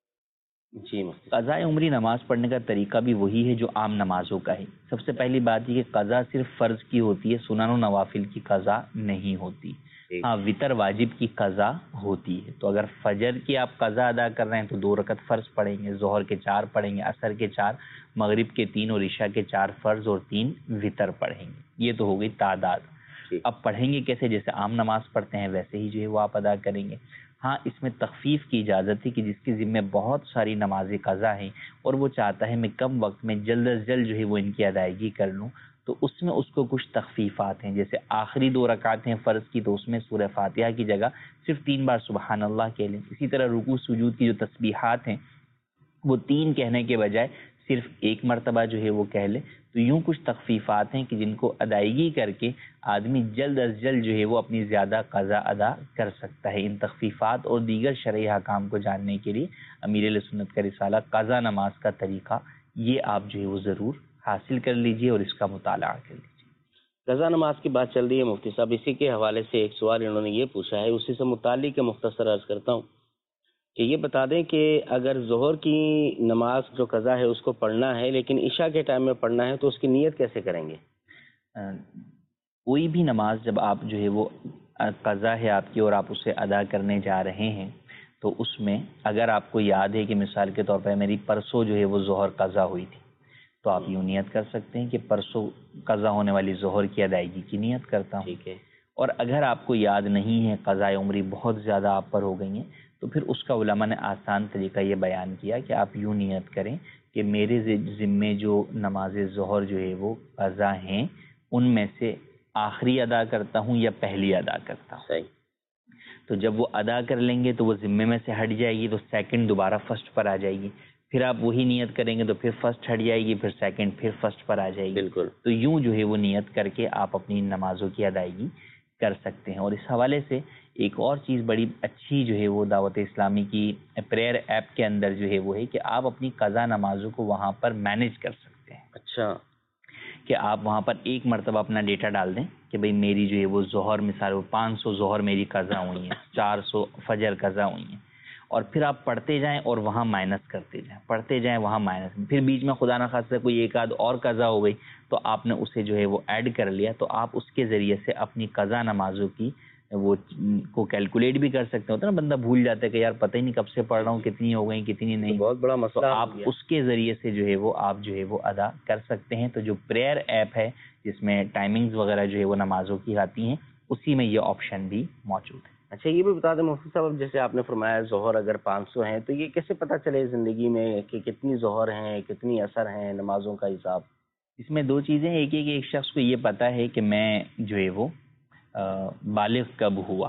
جی مفتی. قضاء عمری نماز پڑھنے کا طریقہ بھی وہی ہے جو عام نمازوں کا ہے. سب سے پہلی بات یہ کہ قضاء صرف فرض کی ہوتی ہے، سنن و نوافل کی قضاء نہیں ہوتی. ہاں وطر واجب کی قضاء ہوتی ہے. تو اگر فجر کی آپ قضاء ادا کر رہے ہیں تو دو رکعت فرض پڑھیں گے، ظہر کے چار پڑھیں گے، عصر کے چار، مغرب کے تین اور عشاء کے چار فرض اور تین وطر پڑھیں گے. یہ تو ہو گئی تعداد. اب پڑھیں گے کیسے؟ جیسے عام نماز پڑھتے ہیں ویسے ہی جو ہے وہ آپ ادا کریں گے. ہاں اس میں تخفیف کی اجازت ہے کہ جس کے ذمہ بہت ساری نماز قضا ہیں اور وہ چاہتا ہے میں کم وقت میں جلد از جلد جو ہے وہ ان کی ادائیگی کر لوں، تو اس میں اس کو کچھ تخفیفات ہیں. جیسے آخری دو رکعت ہیں فرض کی، تو اس میں سورہ فاتحہ کی جگہ صرف تین بار سبحان اللہ کہہ لیں. اسی طرح رکوع سجود کی جو تسبیحات ہیں وہ تین کہنے کے بجائے صرف ایک مرتبہ جو ہے وہ کہہ لیں. تو یوں کچھ تخفیفات ہیں کہ جن کو ادائیگی کر کے آدمی جلد از جلد جو ہے وہ اپنی زیادہ قضا ادا کر سکتا ہے. ان تخفیفات اور دیگر شرعی احکام کو جاننے کے لیے امیر اہل سنت کا رسالہ قضا نماز کا طریقہ یہ آپ جو ہے وہ ضرور حاصل کر لیجئے اور اس کا مطالعہ کر لیجئے. قضا نماز کی بات چل رہی ہے مفتی صاحب، اسی کے حوالے سے ایک سوال انہوں نے یہ پوچھا ہے، اسی سے متعلق مختصر عرض کرتا ہوں کہ یہ بتا دیں کہ اگر ظہر کی نماز جو قضا ہے اس کو پڑھنا ہے لیکن عشاء کے ٹائم میں پڑھنا ہے تو اس کی نیت کیسے کریں گے؟ کوئی بھی نماز جب آپ جو ہے وہ قضا ہے آپ کی اور آپ اسے ادا کرنے جا رہے ہیں تو اس میں اگر آپ کو یاد ہے کہ مثال کے طور پر میری پرسوں جو ہے وہ ظہر قضا ہوئی تھی تو آپ یوں نیت کر سکتے ہیں کہ پرسوں قضا ہونے والی ظہر کی ادائیگی کی نیت کرتا ہوں. ٹھیک ہے. اور اگر آپ کو یاد نہیں ہے، قضاء عمری بہت زیادہ آپ پر ہو گئی ہیں، تو پھر اس کا علماء نے آسان طریقہ یہ بیان کیا کہ آپ یوں نیت کریں کہ میرے ذمے جو نماز ظہر جو ہے وہ قضا ہیں ان میں سے آخری ادا کرتا ہوں یا پہلی ادا کرتا ہوں. صحیح. تو جب وہ ادا کر لیں گے تو وہ ذمے میں سے ہٹ جائے گی تو سیکنڈ دوبارہ فرسٹ پر آ جائے گی. پھر آپ وہی نیت کریں گے تو پھر فرسٹ ہٹ جائے گی، پھر سیکنڈ، پھر فرسٹ پر آ جائے گی. بالکل. تو یوں جو ہے وہ نیت کر کے آپ اپنی نمازوں کی ادائیگی کر سکتے ہیں. اور اس حوالے سے ایک اور چیز بڑی اچھی جو ہے وہ دعوت اسلامی کی پریئر ایپ کے اندر جو ہے وہ ہے کہ آپ اپنی قضا نمازوں کو وہاں پر مینیج کر سکتے ہیں. اچھا. کہ آپ وہاں پر ایک مرتبہ اپنا ڈیٹا ڈال دیں کہ بھئی میری جو ہے وہ ظہر مثال وہ پانچ سو ظہر میری قضا ہوئی ہیں, چار سو فجر قضا ہوئی ہیں, اور پھر آپ پڑھتے جائیں اور وہاں مائنس کرتے جائیں, پڑھتے جائیں وہاں مائنس, پھر بیچ میں خدا نخواستہ کوئی ایک آدھ اور قضا ہو گئی تو آپ نے اسے جو ہے وہ ایڈ کر لیا, تو آپ اس کے ذریعے سے اپنی قضا نمازوں کی وہ کو کیلکولیٹ بھی کر سکتے ہوتے ہیں نا. بندہ بھول جاتا ہے کہ یار پتہ ہی نہیں کب سے پڑھ رہا ہوں, کتنی ہو گئی کتنی نہیں, بہت بڑا تو مسئلہ. آپ اس کے ذریعے سے جو ہے وہ آپ جو ہے وہ ادا کر سکتے ہیں. تو جو پریئر ایپ ہے جس میں ٹائمنگز وغیرہ جو ہے وہ نمازوں کی آتی ہیں, اسی میں یہ آپشن بھی موجود ہے. اچھا یہ بھی بتا دیں مفتی صاحب, جیسے آپ نے فرمایا ظہر اگر پانچ سو ہیں تو یہ کیسے پتہ چلے زندگی میں کہ کتنی ظہر ہیں, کتنی اثر ہیں نمازوں کا حساب؟ اس میں دو چیزیں, ایک ہے کہ ایک شخص کو یہ پتہ ہے کہ میں جو ہے وہ بالغ کب ہوا.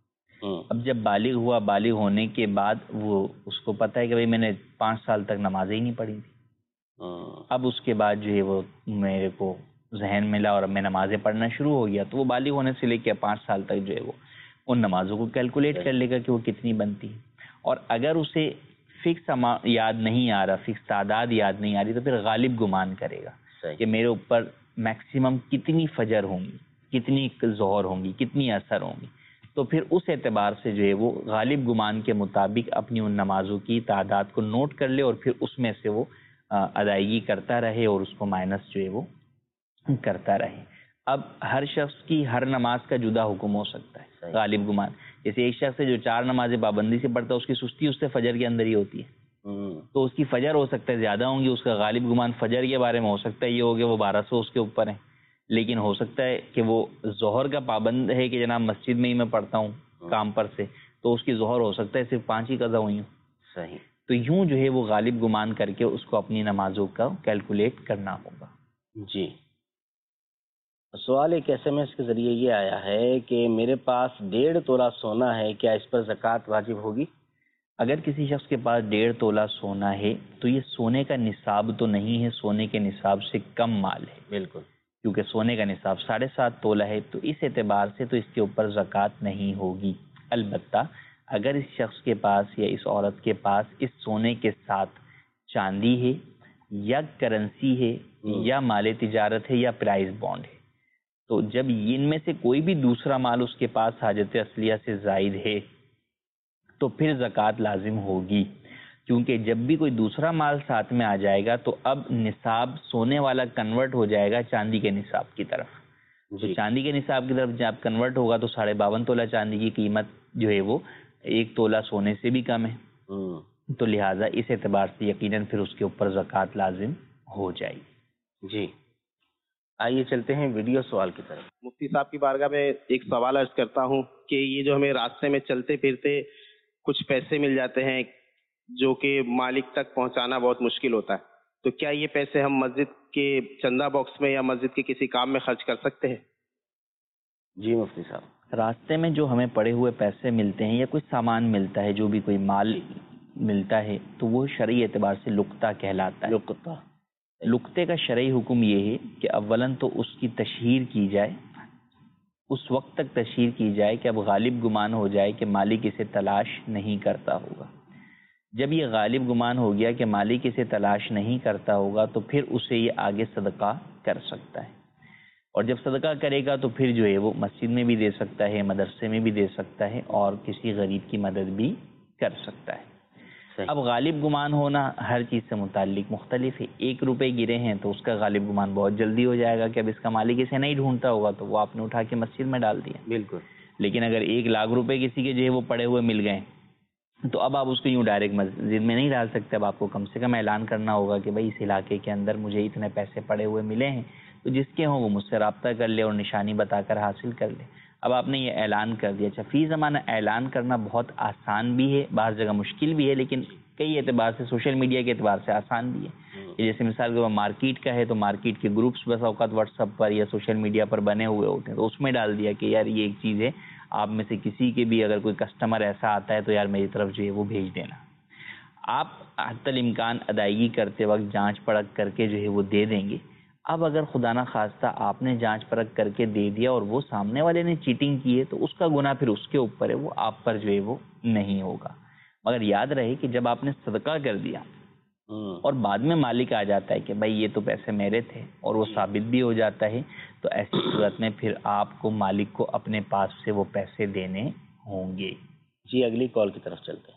اب جب بالغ ہوا, بالغ ہونے کے بعد وہ اس کو پتہ ہے کہ بھئی میں نے پانچ سال تک نمازیں ہی نہیں پڑھی تھی. اب اس کے بعد جو ہے وہ میرے کو ذہن ملا اور اب میں نمازیں پڑھنا شروع ہو گیا, تو وہ بالغ ہونے سے لے کے پانچ سال تک جو ہے وہ ان نمازوں کو کیلکولیٹ کر لے گا کہ وہ کتنی بنتی ہے. اور اگر اسے فکس یاد نہیں آ رہا, فکس تعداد یاد نہیں آ رہی, تو پھر غالب گمان کرے گا کہ میرے اوپر میکسیمم کتنی فجر ہوں گی, کتنی ظہر ہوں گی, کتنی اثر ہوں گی. تو پھر اس اعتبار سے جو ہے وہ غالب گمان کے مطابق اپنی ان نمازوں کی تعداد کو نوٹ کر لے اور پھر اس میں سے وہ ادائیگی کرتا رہے اور اس کو مائنس جو ہے وہ کرتا رہے. اب ہر شخص کی ہر نماز کا جدا حکم ہو سکتا ہے غالب گمان. جیسے ایک شخص ہے جو چار نمازیں پابندی سے پڑھتا ہے, اس کی سستی اس سے فجر کے اندر ہی ہوتی ہے, تو اس کی فجر ہو سکتا ہے زیادہ ہوں گی, اس کا غالب گمان فجر کے بارے میں ہو سکتا ہے یہ ہو گیا وہ بارہ سو اس کے اوپر ہے. لیکن ہو سکتا ہے کہ وہ ظہر کا پابند ہے کہ جناب مسجد میں ہی میں پڑھتا ہوں کام پر سے, تو اس کی ظہر ہو سکتا ہے صرف پانچ ہی قضا ہوئی ہوں. صحیح. تو یوں جو ہے وہ غالب گمان کر کے اس کو اپنی نمازوں کا کیلکولیٹ کرنا ہوگا. جی. سوال ایک ایس ایم ایس کے ذریعے یہ آیا ہے کہ میرے پاس ڈیڑھ تولہ سونا ہے, کیا اس پر زکوٰۃ واجب ہوگی؟ اگر کسی شخص کے پاس ڈیڑھ تولہ سونا ہے تو یہ سونے کا نصاب تو نہیں ہے, سونے کے نصاب سے کم مال ہے. بالکل. کیونکہ سونے کا نصاب ساڑھے سات تولہ ہے, تو اس اعتبار سے تو اس کے اوپر زکوٰۃ نہیں ہوگی. البتہ اگر اس شخص کے پاس یا اس عورت کے پاس اس سونے کے ساتھ چاندی ہے یا کرنسی ہے یا مال تجارت ہے یا پرائز بانڈ ہے, تو جب ان میں سے کوئی بھی دوسرا مال اس کے پاس حاجت اصلیہ سے زائد ہے تو پھر زکوٰۃ لازم ہوگی. کیونکہ جب بھی کوئی دوسرا مال ساتھ میں آ جائے گا تو اب نصاب سونے والا کنورٹ ہو جائے گا چاندی کے نصاب کی طرف. تو چاندی کے نصاب کی طرف جب کنورٹ ہوگا تو ساڑھے باون تولہ چاندی کی قیمت جو ہے وہ ایک تولہ سونے سے بھی کم ہے, تو لہٰذا اس اعتبار سے یقیناً پھر اس کے اوپر زکوٰۃ لازم ہو جائے گی. جی. آئیے چلتے ہیں ویڈیو سوال کی طرف. مفتی صاحب کی بارگاہ میں ایک سوال عرض کرتا ہوں کہ یہ جو ہمیں راستے میں چلتے پھرتے کچھ پیسے مل جاتے ہیں جو کہ مالک تک پہنچانا بہت مشکل ہوتا ہے, تو کیا یہ پیسے ہم مسجد کے چندہ باکس میں یا مسجد کے کسی کام میں خرچ کر سکتے ہیں؟ جی مفتی صاحب. راستے میں جو ہمیں پڑے ہوئے پیسے ملتے ہیں یا کوئی سامان ملتا ہے, جو بھی کوئی مال ملتا ہے, تو وہ شرعی اعتبار سے لقطہ کہلاتا ہے. لقطہ. لقطے کا شرعی حکم یہ ہے کہ اولاً تو اس کی تشہیر کی جائے, اس وقت تک تشہیر کی جائے کہ اب غالب گمان ہو جائے کہ مالک اسے تلاش نہیں کرتا ہوگا. جب یہ غالب گمان ہو گیا کہ مالک اسے تلاش نہیں کرتا ہوگا تو پھر اسے یہ آگے صدقہ کر سکتا ہے, اور جب صدقہ کرے گا تو پھر جو ہے وہ مسجد میں بھی دے سکتا ہے, مدرسے میں بھی دے سکتا ہے, اور کسی غریب کی مدد بھی کر سکتا ہے. اب غالب گمان ہونا ہر چیز سے متعلق مختلف ہے. ایک روپے گرے ہیں تو اس کا غالب گمان بہت جلدی ہو جائے گا کہ اب اس کا مالک اسے نہیں ڈھونڈتا ہوگا, تو وہ آپ نے اٹھا کے مسجد میں ڈال دیا. بالکل. لیکن اگر ایک لاکھ روپے کسی کے جو ہے وہ پڑے ہوئے مل گئے تو اب آپ اس کو یوں ڈائریکٹ مسجد میں نہیں ڈال سکتے. اب آپ کو کم سے کم اعلان کرنا ہوگا کہ بھائی اس علاقے کے اندر مجھے اتنے پیسے پڑے ہوئے ملے ہیں, تو جس کے ہوں وہ مجھ سے رابطہ کر لے اور نشانی بتا کر حاصل کر لے. اب آپ نے یہ اعلان کر دیا. اچھا, فی زمانہ اعلان کرنا بہت آسان بھی ہے, بعض جگہ مشکل بھی ہے, لیکن کئی اعتبار سے سوشل میڈیا کے اعتبار سے آسان بھی ہے. جیسے مثال کے مارکیٹ کا ہے تو مارکیٹ کے گروپس بس اوقات واٹس ایپ پر یا سوشل میڈیا پر بنے ہوئے ہوتے ہیں, تو اس میں ڈال دیا کہ یار یہ ایک چیز ہے, آپ میں سے کسی کے بھی اگر کوئی کسٹمر ایسا آتا ہے تو یار میری طرف جو ہے وہ بھیج دینا. آپ حتی الامکان ادائیگی کرتے وقت جانچ پڑک کر کے جو ہے وہ دے دیں گے. اب اگر خدا نہ خواستہ آپ نے جانچ پرکھ کر کے دے دیا اور وہ سامنے والے نے چیٹنگ کی ہے تو اس کا گناہ پھر اس کے اوپر ہے, وہ آپ پر جو ہے وہ نہیں ہوگا. مگر یاد رہے کہ جب آپ نے صدقہ کر دیا اور بعد میں مالک آ جاتا ہے کہ بھائی یہ تو پیسے میرے تھے اور وہ ثابت بھی ہو جاتا ہے, تو ایسی صورت میں پھر آپ کو مالک کو اپنے پاس سے وہ پیسے دینے ہوں گے. جی اگلی کال کی طرف چلتے ہیں.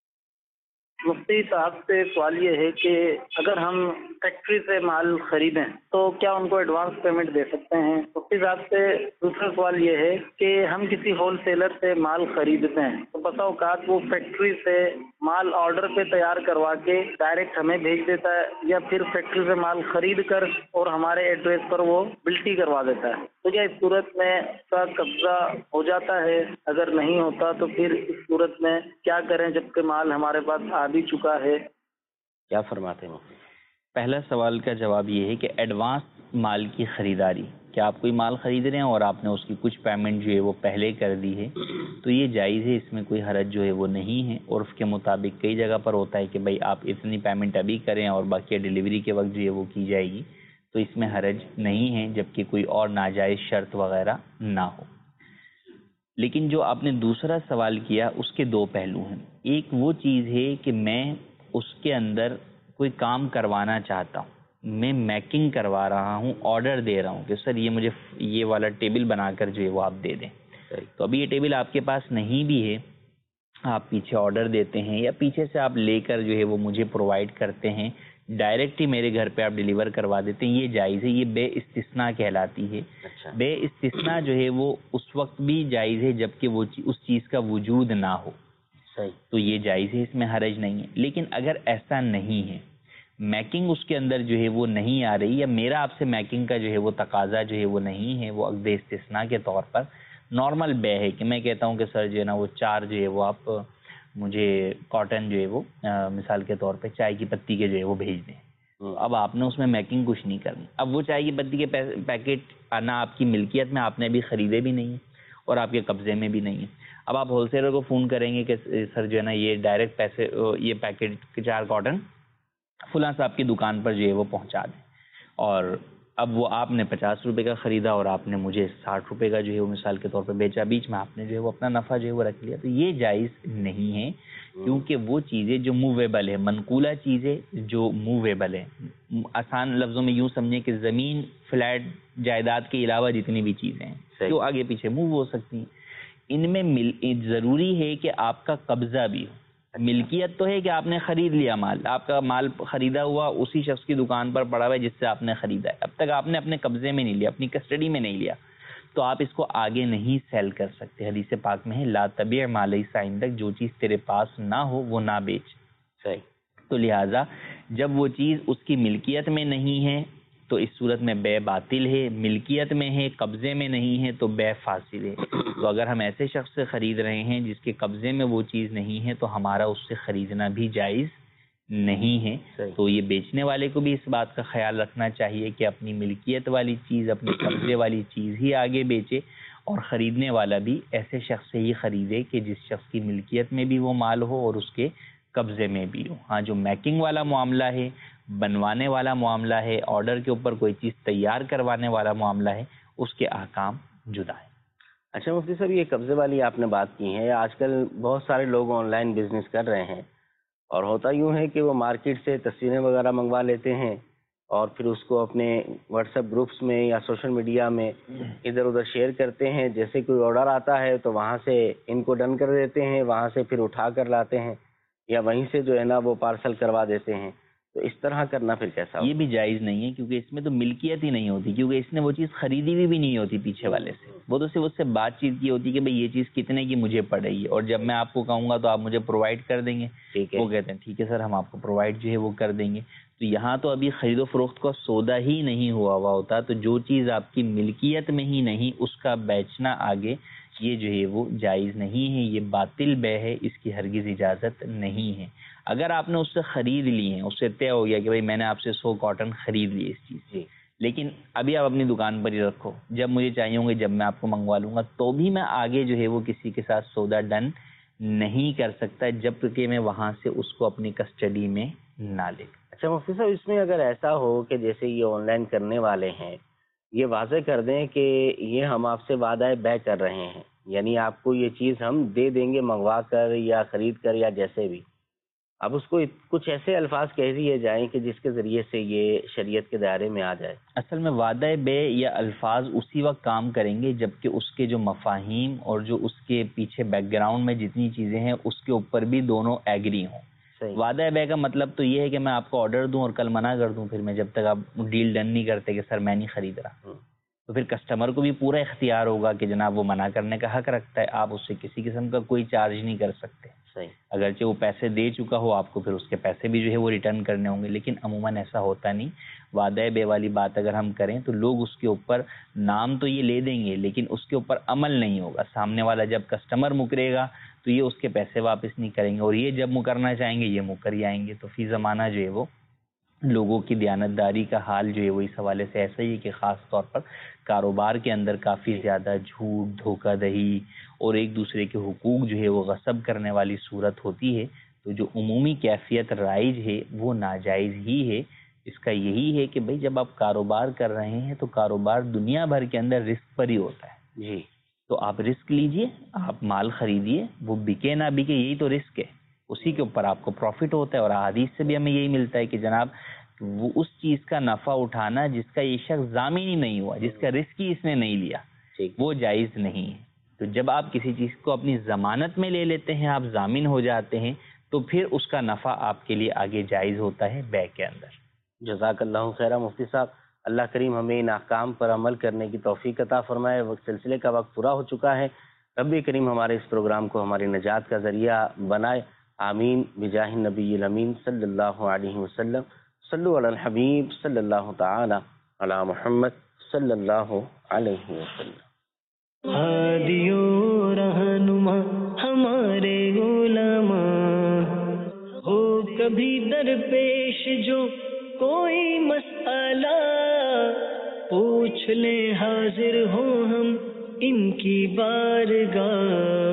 مفتی صاحب سے سوال یہ ہے کہ اگر ہم فیکٹری سے مال خریدیں تو کیا ان کو ایڈوانس پیمنٹ دے سکتے ہیں؟ مفتی صاحب سے دوسرا سوال یہ ہے کہ ہم کسی ہول سیلر سے مال خریدتے ہیں تو بسا اوقات وہ فیکٹری سے مال آرڈر پہ تیار کروا کے ڈائریکٹ ہمیں بھیج دیتا ہے, یا پھر فیکٹری سے مال خرید کر اور ہمارے ایڈریس پر وہ بلٹی کروا دیتا ہے, تو کیا اس صورت میں اس کا قبضہ ہو جاتا ہے؟ اگر نہیں ہوتا تو پھر اس صورت میں کیا کریں جبکہ مال ہمارے پاس آ بھی چکا ہے؟ کیا فرماتے ہیں؟ پہلا سوال کا جواب یہ ہے کہ ایڈوانس مال کی خریداری, کیا آپ کوئی مال خرید رہے ہیں اور آپ نے اس کی کچھ پیمنٹ جو ہے وہ پہلے کر دی ہے تو یہ جائز ہے, اس میں کوئی حرج جو ہے وہ نہیں ہے. اور اس کے مطابق کئی جگہ پر ہوتا ہے کہ بھائی آپ اتنی پیمنٹ ابھی کریں اور باقی ڈیلیوری کے وقت جو ہے وہ کی جائے گی, تو اس میں حرج نہیں ہے جبکہ کوئی اور ناجائز شرط وغیرہ نہ ہو. لیکن جو آپ نے دوسرا سوال کیا اس کے دو پہلو ہیں. ایک وہ چیز ہے کہ میں اس کے اندر کوئی کام کروانا چاہتا ہوں, میں میکنگ کروا رہا ہوں, آرڈر دے رہا ہوں کہ سر یہ مجھے یہ والا ٹیبل بنا کر جو ہے وہ آپ دے دیں. تو ابھی یہ ٹیبل آپ کے پاس نہیں بھی ہے, آپ پیچھے آرڈر دیتے ہیں یا پیچھے سے آپ لے کر جو ہے وہ مجھے پرووائڈ کرتے ہیں, ڈائریکٹ ہی میرے گھر پہ آپ ڈیلیور کروا دیتے ہیں, یہ جائز ہے, یہ بے استثناء کہلاتی ہے. بے استثناء جو ہے وہ اس وقت بھی جائز ہے جبکہ وہ اس چیز کا وجود نہ ہو, تو یہ جائز ہے, اس میں حرج نہیں ہے. لیکن اگر ایسا نہیں ہے, میکنگ اس کے اندر جو ہے وہ نہیں آ رہی, یا میرا آپ سے میکنگ کا جو ہے وہ تقاضا جو ہے وہ نہیں ہے, وہ عقد استثناء کے طور پر نارمل بے ہے کہ میں کہتا ہوں کہ سر جو ہے نا وہ چار جو ہے وہ آپ مجھے کاٹن جو ہے وہ مثال کے طور پہ چائے کی پتی کے جو ہے وہ بھیج دیں. اب آپ نے اس میں میکنگ کچھ نہیں کرنی. اب وہ چائے کی پتی کے پیکٹ آنا آپ کی ملکیت میں, آپ نے ابھی خریدے بھی نہیں ہیں اور آپ کے قبضے میں بھی نہیں ہے. اب آپ ہول سیلر کو فون کریں گے کہ سر جو ہے نا یہ ڈائریکٹ پیسے یہ پیکٹ چار کاٹن فلاں صاحب کی دکان پر جو ہے وہ پہنچا دیں, اور اب وہ آپ نے پچاس روپے کا خریدا اور آپ نے مجھے ساٹھ روپے کا جو ہے وہ مثال کے طور پہ بیچا, بیچ میں آپ نے جو ہے وہ اپنا نفع جو ہے وہ رکھ لیا, تو یہ جائز نہیں ہے. کیونکہ وہ چیزیں جو موویبل ہے, منقولہ چیزیں جو موویبل ہیں, آسان لفظوں میں یوں سمجھیں کہ زمین فلیٹ جائیداد کے علاوہ جتنی بھی چیزیں ہیں جو آگے پیچھے موو ہو سکتی ہیں, ان میں مل ضروری ہے کہ آپ کا قبضہ بھی ہو. ملکیت تو ہے کہ آپ نے خرید لیا مال, آپ کا مال خریدا ہوا اسی شخص کی دکان پر پڑا ہوا ہے جس سے آپ نے خریدا ہے, اب تک آپ نے اپنے قبضے میں نہیں لیا, اپنی کسٹڈی میں نہیں لیا, تو آپ اس کو آگے نہیں سیل کر سکتے. حدیث پاک میں ہے لا تبیع ما لیس عندک, جو چیز تیرے پاس نہ ہو وہ نہ بیچ. صحیح. تو لہٰذا جب وہ چیز اس کی ملکیت میں نہیں ہے تو اس صورت میں بے باطل ہے, ملکیت میں ہے قبضے میں نہیں ہے تو بے فاسد ہے. تو اگر ہم ایسے شخص سے خرید رہے ہیں جس کے قبضے میں وہ چیز نہیں ہے تو ہمارا اس سے خریدنا بھی جائز نہیں ہے. تو یہ بیچنے والے کو بھی اس بات کا خیال رکھنا چاہیے کہ اپنی ملکیت والی چیز, اپنے قبضے والی چیز ہی آگے بیچے, اور خریدنے والا بھی ایسے شخص سے ہی خریدے کہ جس شخص کی ملکیت میں بھی وہ مال ہو اور اس کے قبضے میں بھی ہو. ہاں جو میکنگ والا معاملہ ہے, بنوانے والا معاملہ ہے, آرڈر کے اوپر کوئی چیز تیار کروانے والا معاملہ ہے, اس کے احکام جدا ہے. اچھا مفتی صاحب, یہ قبضے والی آپ نے بات کی ہے, آج کل بہت سارے لوگ آن لائن بزنس کر رہے ہیں, اور ہوتا یوں ہے کہ وہ مارکیٹ سے تصویریں وغیرہ منگوا لیتے ہیں اور پھر اس کو اپنے واٹس ایپ گروپس میں یا سوشل میڈیا میں ادھر ادھر شیئر کرتے ہیں. جیسے کوئی آرڈر آتا ہے تو وہاں سے ان کو ڈن کر دیتے ہیں, وہاں سے پھر اٹھا کر لاتے ہیں, یا وہیں سے جو ہے نا وہ پارسل کروا دیتے ہیں. تو اس طرح کرنا پھر کیسا؟ یہ بھی جائز نہیں ہے, کیونکہ اس میں تو ملکیت ہی نہیں ہوتی, کیونکہ اس نے وہ چیز خریدی ہوئی بھی نہیں ہوتی پیچھے والے سے. وہ تو صرف اس سے بات چیت کی ہوتی کہ بھئی یہ چیز کتنے کی مجھے پڑے گی, اور جب میں آپ کو کہوں گا تو آپ مجھے پرووائڈ کر دیں گے. وہ کہتے ہیں ٹھیک ہے سر, ہم آپ کو پرووائڈ جو ہے وہ کر دیں گے. تو یہاں تو ابھی خرید و فروخت کا سودا ہی نہیں ہوا ہوا ہوتا, تو جو چیز آپ کی ملکیت میں ہی نہیں اس کا بیچنا آگے, یہ جو ہے وہ جائز نہیں ہے, یہ باطل بے ہے, اس کی ہرگز اجازت نہیں ہے. اگر آپ نے اس سے خرید لی ہیں, اس سے طے ہو گیا کہ بھائی میں نے آپ سے سو کاٹن خرید لی اس چیز سے, لیکن ابھی آپ اپنی دکان پر ہی رکھو, جب مجھے چاہیے ہوں گے جب میں آپ کو منگوا لوں گا, تو بھی میں آگے جو ہے وہ کسی کے ساتھ سودا ڈن نہیں کر سکتا جب کہ میں وہاں سے اس کو اپنی کسٹڈی میں نہ لے۔ اچھا مفتی صاحب، اس میں اگر ایسا ہو کہ جیسے یہ آن لائن کرنے والے ہیں یہ واضح کر دیں کہ یہ ہم آپ سے وعدہ بیع کر رہے ہیں، یعنی آپ کو یہ چیز ہم دے دیں گے منگوا کر یا خرید کر یا جیسے بھی، اب اس کو کچھ ایسے الفاظ کہہ دیے جائیں کہ جس کے ذریعے سے یہ شریعت کے دائرے میں آ جائے۔ اصل میں وعدہ بیع یا الفاظ اسی وقت کام کریں گے جبکہ اس کے جو مفاہیم اور جو اس کے پیچھے بیک گراؤنڈ میں جتنی چیزیں ہیں اس کے اوپر بھی دونوں ایگری ہوں۔ وعدہ بیع کا مطلب تو یہ ہے کہ میں آپ کو آرڈر دوں اور کل منع کر دوں، پھر میں جب تک آپ ڈیل ڈن نہیں کرتے کہ سر میں نہیں خرید رہا، تو پھر کسٹمر کو بھی پورا اختیار ہوگا کہ جناب وہ منع کرنے کا حق رکھتا ہے، آپ اس سے کسی قسم کا کوئی چارج نہیں کر سکتے، اگرچہ وہ پیسے دے چکا ہو آپ کو پھر اس کے پیسے بھی جو ہے وہ ریٹرن کرنے ہوں گے، لیکن عموماً ایسا ہوتا نہیں۔ وعدہ بیع والی بات اگر ہم کریں تو لوگ اس کے اوپر نام تو یہ لے دیں گے لیکن اس کے اوپر عمل نہیں ہوگا، سامنے والا جب کسٹمر مکرے گا تو یہ اس کے پیسے واپس نہیں کریں گے، اور یہ جب مکرنا چاہیں گے یہ مکر ہی آئیں گے۔ تو فی زمانہ جو ہے وہ لوگوں کی دیانتداری کا حال جو ہے وہ اس حوالے سے ایسا ہی ہے کہ خاص طور پر کاروبار کے اندر کافی زیادہ جھوٹ، دھوکہ دہی اور ایک دوسرے کے حقوق جو ہے وہ غصب کرنے والی صورت ہوتی ہے۔ تو جو عمومی کیفیت رائج ہے وہ ناجائز ہی ہے۔ اس کا یہی ہے کہ بھئی جب آپ کاروبار کر رہے ہیں تو کاروبار دنیا بھر کے اندر رزق پر ہی ہوتا ہے جی، تو آپ رزق لیجئے، آپ مال خریدیے، وہ بکے نہ بکے یہی تو رزق ہے، اسی کے اوپر آپ کو پروفٹ ہوتا ہے۔ اور احادیث سے بھی ہمیں یہی ملتا ہے کہ جناب وہ اس چیز کا نفع اٹھانا جس کا یہ شخص ضامن ہی نہیں ہوا، جس کا رزق ہی اس نے نہیں لیا، وہ جائز نہیں ہے۔ تو جب آپ کسی چیز کو اپنی ضمانت میں لے لیتے ہیں، آپ ضامن ہو جاتے ہیں، تو پھر اس کا نفع آپ کے لیے آگے جائز ہوتا ہے بیع کے اندر۔ جزاک اللہ خیرہ مفتی صاحب، اللہ کریم ہمیں ان احکام پر عمل کرنے کی توفیق عطا فرمائے۔ وقت سلسلے کا وقت پورا ہو چکا ہے، رب کریم ہمارے اس پروگرام کو ہماری نجات کا ذریعہ بنائے، آمین بجاہ النبی الامین صلی اللہ علیہ وسلم۔ صلو علی الحبیب صلی اللہ تعالی علی محمد صلی اللہ علیہ وسلم۔ ہادی و رہنما ہمارے علماء، ہو کبھی درپیش جو کوئی مسئلہ، پوچھ لیں حاضر ہوں ہم ان کی بارگاہ۔